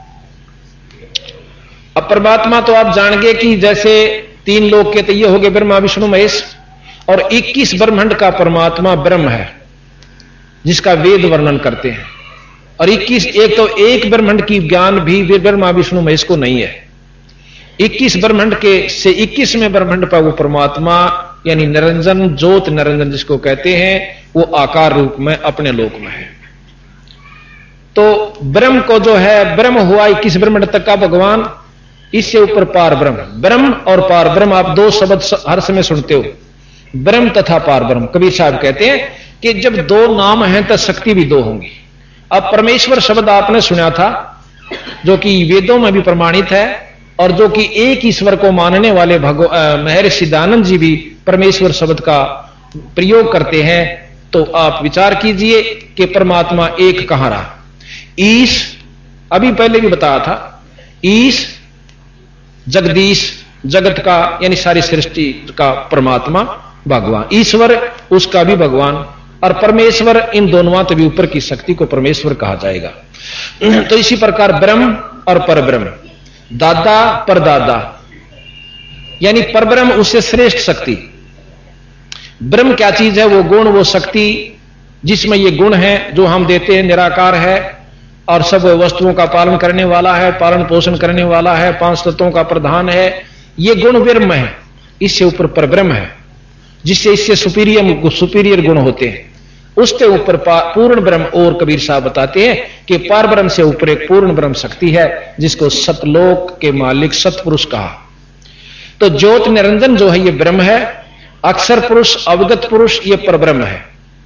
अब परमात्मा तो आप जान गए कि जैसे 3 लोक के तो ये हो गए ब्रह्मा विष्णु महेश, और 21 ब्रह्मांड का परमात्मा ब्रह्म है जिसका वेद वर्णन करते हैं। और 21 एक ब्रह्मांड की ज्ञान भी ब्रह्मा विष्णु महेश को नहीं है। 21 ब्रह्मांड के से 21वें ब्रह्मांड पर वो परमात्मा यानी निरंजन ज्योत निरंजन जिसको कहते हैं, वो आकार रूप में अपने लोक में है। तो ब्रह्म को जो है, ब्रह्म हुआ 21 ब्रह्मांड तक का भगवान, इससे ऊपर पार ब्रह्म। ब्रह्म और पार ब्रह्म आप 2 शब्द हर समय सुनते हो, ब्रह्म तथा पार ब्रह्म। कबीर साहब कहते हैं कि जब 2 नाम हैं तो शक्ति भी 2 होंगी। अब परमेश्वर शब्द आपने सुना था, जो कि वेदों में भी प्रमाणित है, और जो कि एक ईश्वर को मानने वाले महर्षि दयानंद जी भी परमेश्वर शब्द का प्रयोग करते हैं। तो आप विचार कीजिए कि परमात्मा एक कहां रहा। ईश, अभी पहले भी बताया था, ईश जगदीश, जगत का यानी सारी सृष्टि का परमात्मा भगवान, ईश्वर उसका भी भगवान, और परमेश्वर, इन दोनों से भी ऊपर की शक्ति को परमेश्वर कहा जाएगा। तो इसी प्रकार ब्रह्म और परब्रह्म, दादा परदादा, यानी परब्रह्म उससे श्रेष्ठ शक्ति। ब्रह्म क्या चीज है? वो गुण, वो शक्ति जिसमें ये गुण है जो हम देते हैं, निराकार है और सब वस्तुओं का पालन करने वाला है, पालन पोषण करने वाला है, 5 तत्वों का प्रधान है। ये गुण ब्रह्म है। इससे ऊपर परब्रह्म है, जिससे इससे सुपीरियर गुण होते हैं। उसके ऊपर पूर्ण ब्रह्म, और कबीर साहब बताते हैं कि पार ब्रह्म से ऊपर एक पूर्ण ब्रह्म शक्ति है, जिसको सतलोक के मालिक सतपुरुष कहा। तो ज्योत निरंजन जो है ये ब्रह्म है, अक्षर पुरुष, अवगत पुरुष ये परब्रह्म है।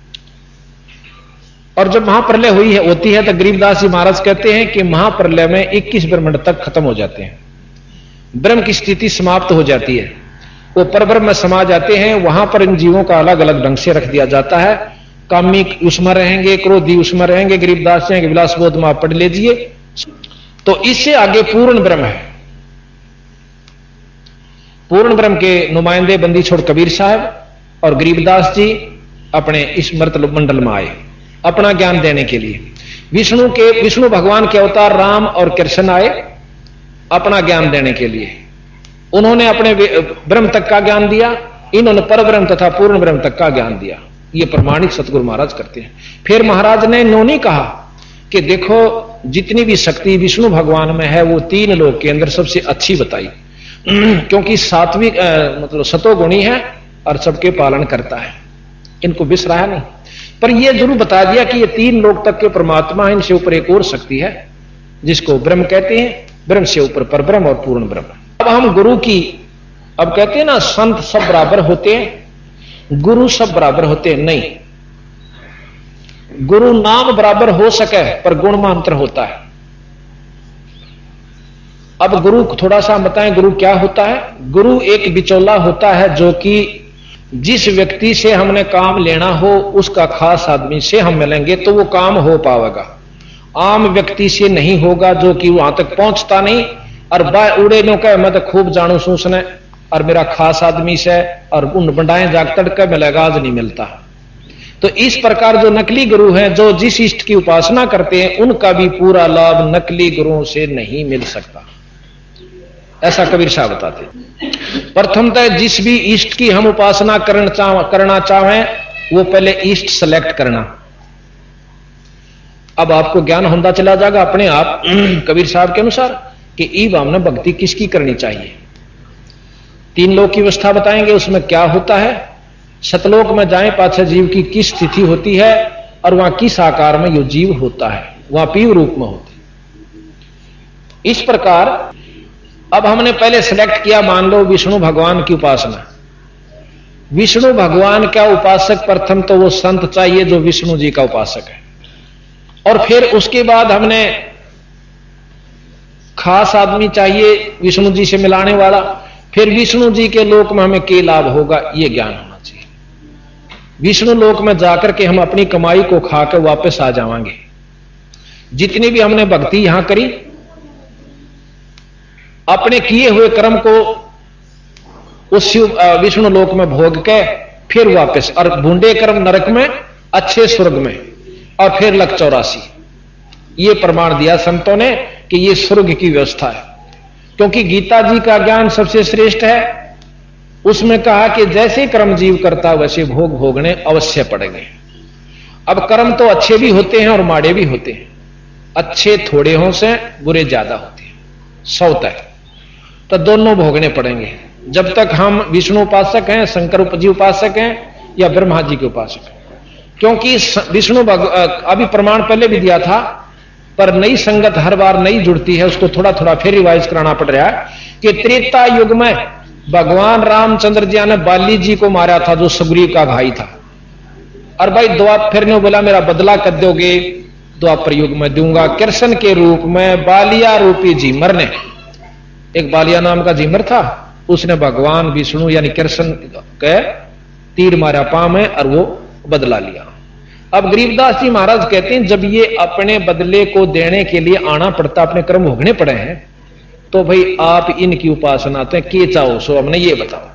और जब महाप्रलय होती है तो गरीबदास जी महाराज कहते हैं कि महाप्रलय में 21 ब्रह्मांड तक खत्म हो जाते हैं, ब्रह्म की स्थिति समाप्त हो जाती है, वो परब्रह्म में समा जाते हैं। वहां पर इन जीवों का अलग अलग ढंग से रख दिया जाता है। कामी उसमें रहेंगे, क्रोधी उसमें रहेंगे। गरीबदास जी के विलास बोध में आप पढ़ लीजिए। तो इससे आगे पूर्ण ब्रह्म है। पूर्ण ब्रह्म के नुमाइंदे बंदी छोड़ कबीर साहब और गरीबदास जी अपने इस मर्तब मंडल में आए अपना ज्ञान देने के लिए। विष्णु भगवान के अवतार राम और कृष्ण आए अपना ज्ञान देने के लिए। उन्होंने अपने ब्रह्म तक का ज्ञान दिया, इन्होंने परब्रह्म तथा पूर्ण ब्रह्म तक का ज्ञान दिया। ये प्रमाणित सतगुरु महाराज करते हैं। फिर महाराज ने इन्होंने कहा कि देखो जितनी भी शक्ति विष्णु भगवान में है वो 3 लोक के अंदर सबसे अच्छी बताई, क्योंकि सात्विक मतलब सतोगुणी है और सबके पालन करता है, इनको बिसराया नहीं। पर यह जरूर बता दिया कि ये 3 लोक तक के परमात्मा है, इनसे ऊपर एक और शक्ति है जिसको ब्रह्म कहते हैं। ब्रह्म से ऊपर परब्रह्म और पूर्ण ब्रह्म। अब हम गुरु की, अब कहते हैं ना संत सब बराबर होते हैं, गुरु सब बराबर होते हैं, नहीं। गुरु नाम बराबर हो सके पर गुण में अंतर होता है। अब गुरु थोड़ा सा बताएं, गुरु क्या होता है? गुरु एक बिचौला होता है जो कि जिस व्यक्ति से हमने काम लेना हो उसका खास आदमी से हम मिलेंगे तो वो काम हो पाएगा। आम व्यक्ति से नहीं होगा जो कि वहां तक पहुंचता नहीं और उड़े नो कह मैं तो खूब जानू सूसने और मेरा खास आदमी से और उन बंडाएं जाग तड़के मिलेगा, आज नहीं मिलता। तो इस प्रकार जो नकली गुरु हैं, जो जिस इष्ट की उपासना करते हैं, उनका भी पूरा लाभ नकली गुरुओं से नहीं मिल सकता, ऐसा कबीर साहब बताते हैं। प्रथमतः जिस भी इष्ट की हम उपासना करना चाहें वो पहले इष्ट सेलेक्ट करना। अब आपको ज्ञान होता चला जाएगा अपने आप कबीर साहब के अनुसार कि ईब हमने भक्ति किसकी करनी चाहिए। 3 लोक की व्यवस्था बताएंगे, उसमें क्या होता है। सतलोक में जाएं, पाछे जीव की किस स्थिति होती है और वहां किस आकार में यो जीव होता है, वहां पीव रूप में होती है। इस प्रकार अब हमने पहले सिलेक्ट किया, मान लो विष्णु भगवान की उपासना। विष्णु भगवान का उपासक प्रथम तो वो संत चाहिए जो विष्णु जी का उपासक है, और फिर उसके बाद हमने खास आदमी चाहिए विष्णु जी से मिलाने वाला। फिर विष्णु जी के लोक में हमें क्या लाभ होगा ये ज्ञान होना चाहिए। विष्णु लोक में जाकर के हम अपनी कमाई को खाकर वापस आ जाएंगे। जितनी भी हमने भक्ति यहां करी, अपने किए हुए कर्म को उस विष्णु लोक में भोग के फिर वापस, और भूंडे कर्म नरक में, अच्छे स्वर्ग में, और फिर लक 84। ये प्रमाण दिया संतों ने कि ये स्वर्ग की व्यवस्था है, क्योंकि गीता जी का ज्ञान सबसे श्रेष्ठ है। उसमें कहा कि जैसे कर्म जीव करता वैसे भोग भोगने अवश्य पड़ेंगे। अब कर्म तो अच्छे भी होते हैं और माड़े भी होते हैं। अच्छे थोड़े हों से बुरे ज्यादा होते हैं, 100 तक, तो दोनों भोगने पड़ेंगे। जब तक हम विष्णु उपासक हैं, शंकर जी उपासक हैं या ब्रह्मा जी के उपासक हैं। क्योंकि विष्णु अभी प्रमाण पहले भी दिया था, पर नई संगत हर बार नई जुड़ती है, उसको थोड़ा थोड़ा फिर रिवाइज कराना पड़ रहा है कि त्रेता युग में भगवान रामचंद्र जी ने बाली जी को मारा था जो सुग्रीव का भाई था। और भाई फिर ने बोला मेरा बदला कर दोगे, द्वापर युग में दूंगा। कृष्ण के रूप में बालिया रूपी झीमर ने, एक बालिया नाम का झीमर था, उसने भगवान विष्णु यानी कृष्ण के तीर मारा पांव में और वो बदला लिया। अब गरीबदास जी महाराज कहते हैं जब ये अपने बदले को देने के लिए आना पड़ता, अपने कर्म भोगने पड़े हैं, तो भाई आप इनकी उपासना तो के चाहो सो हमने ये बताओ।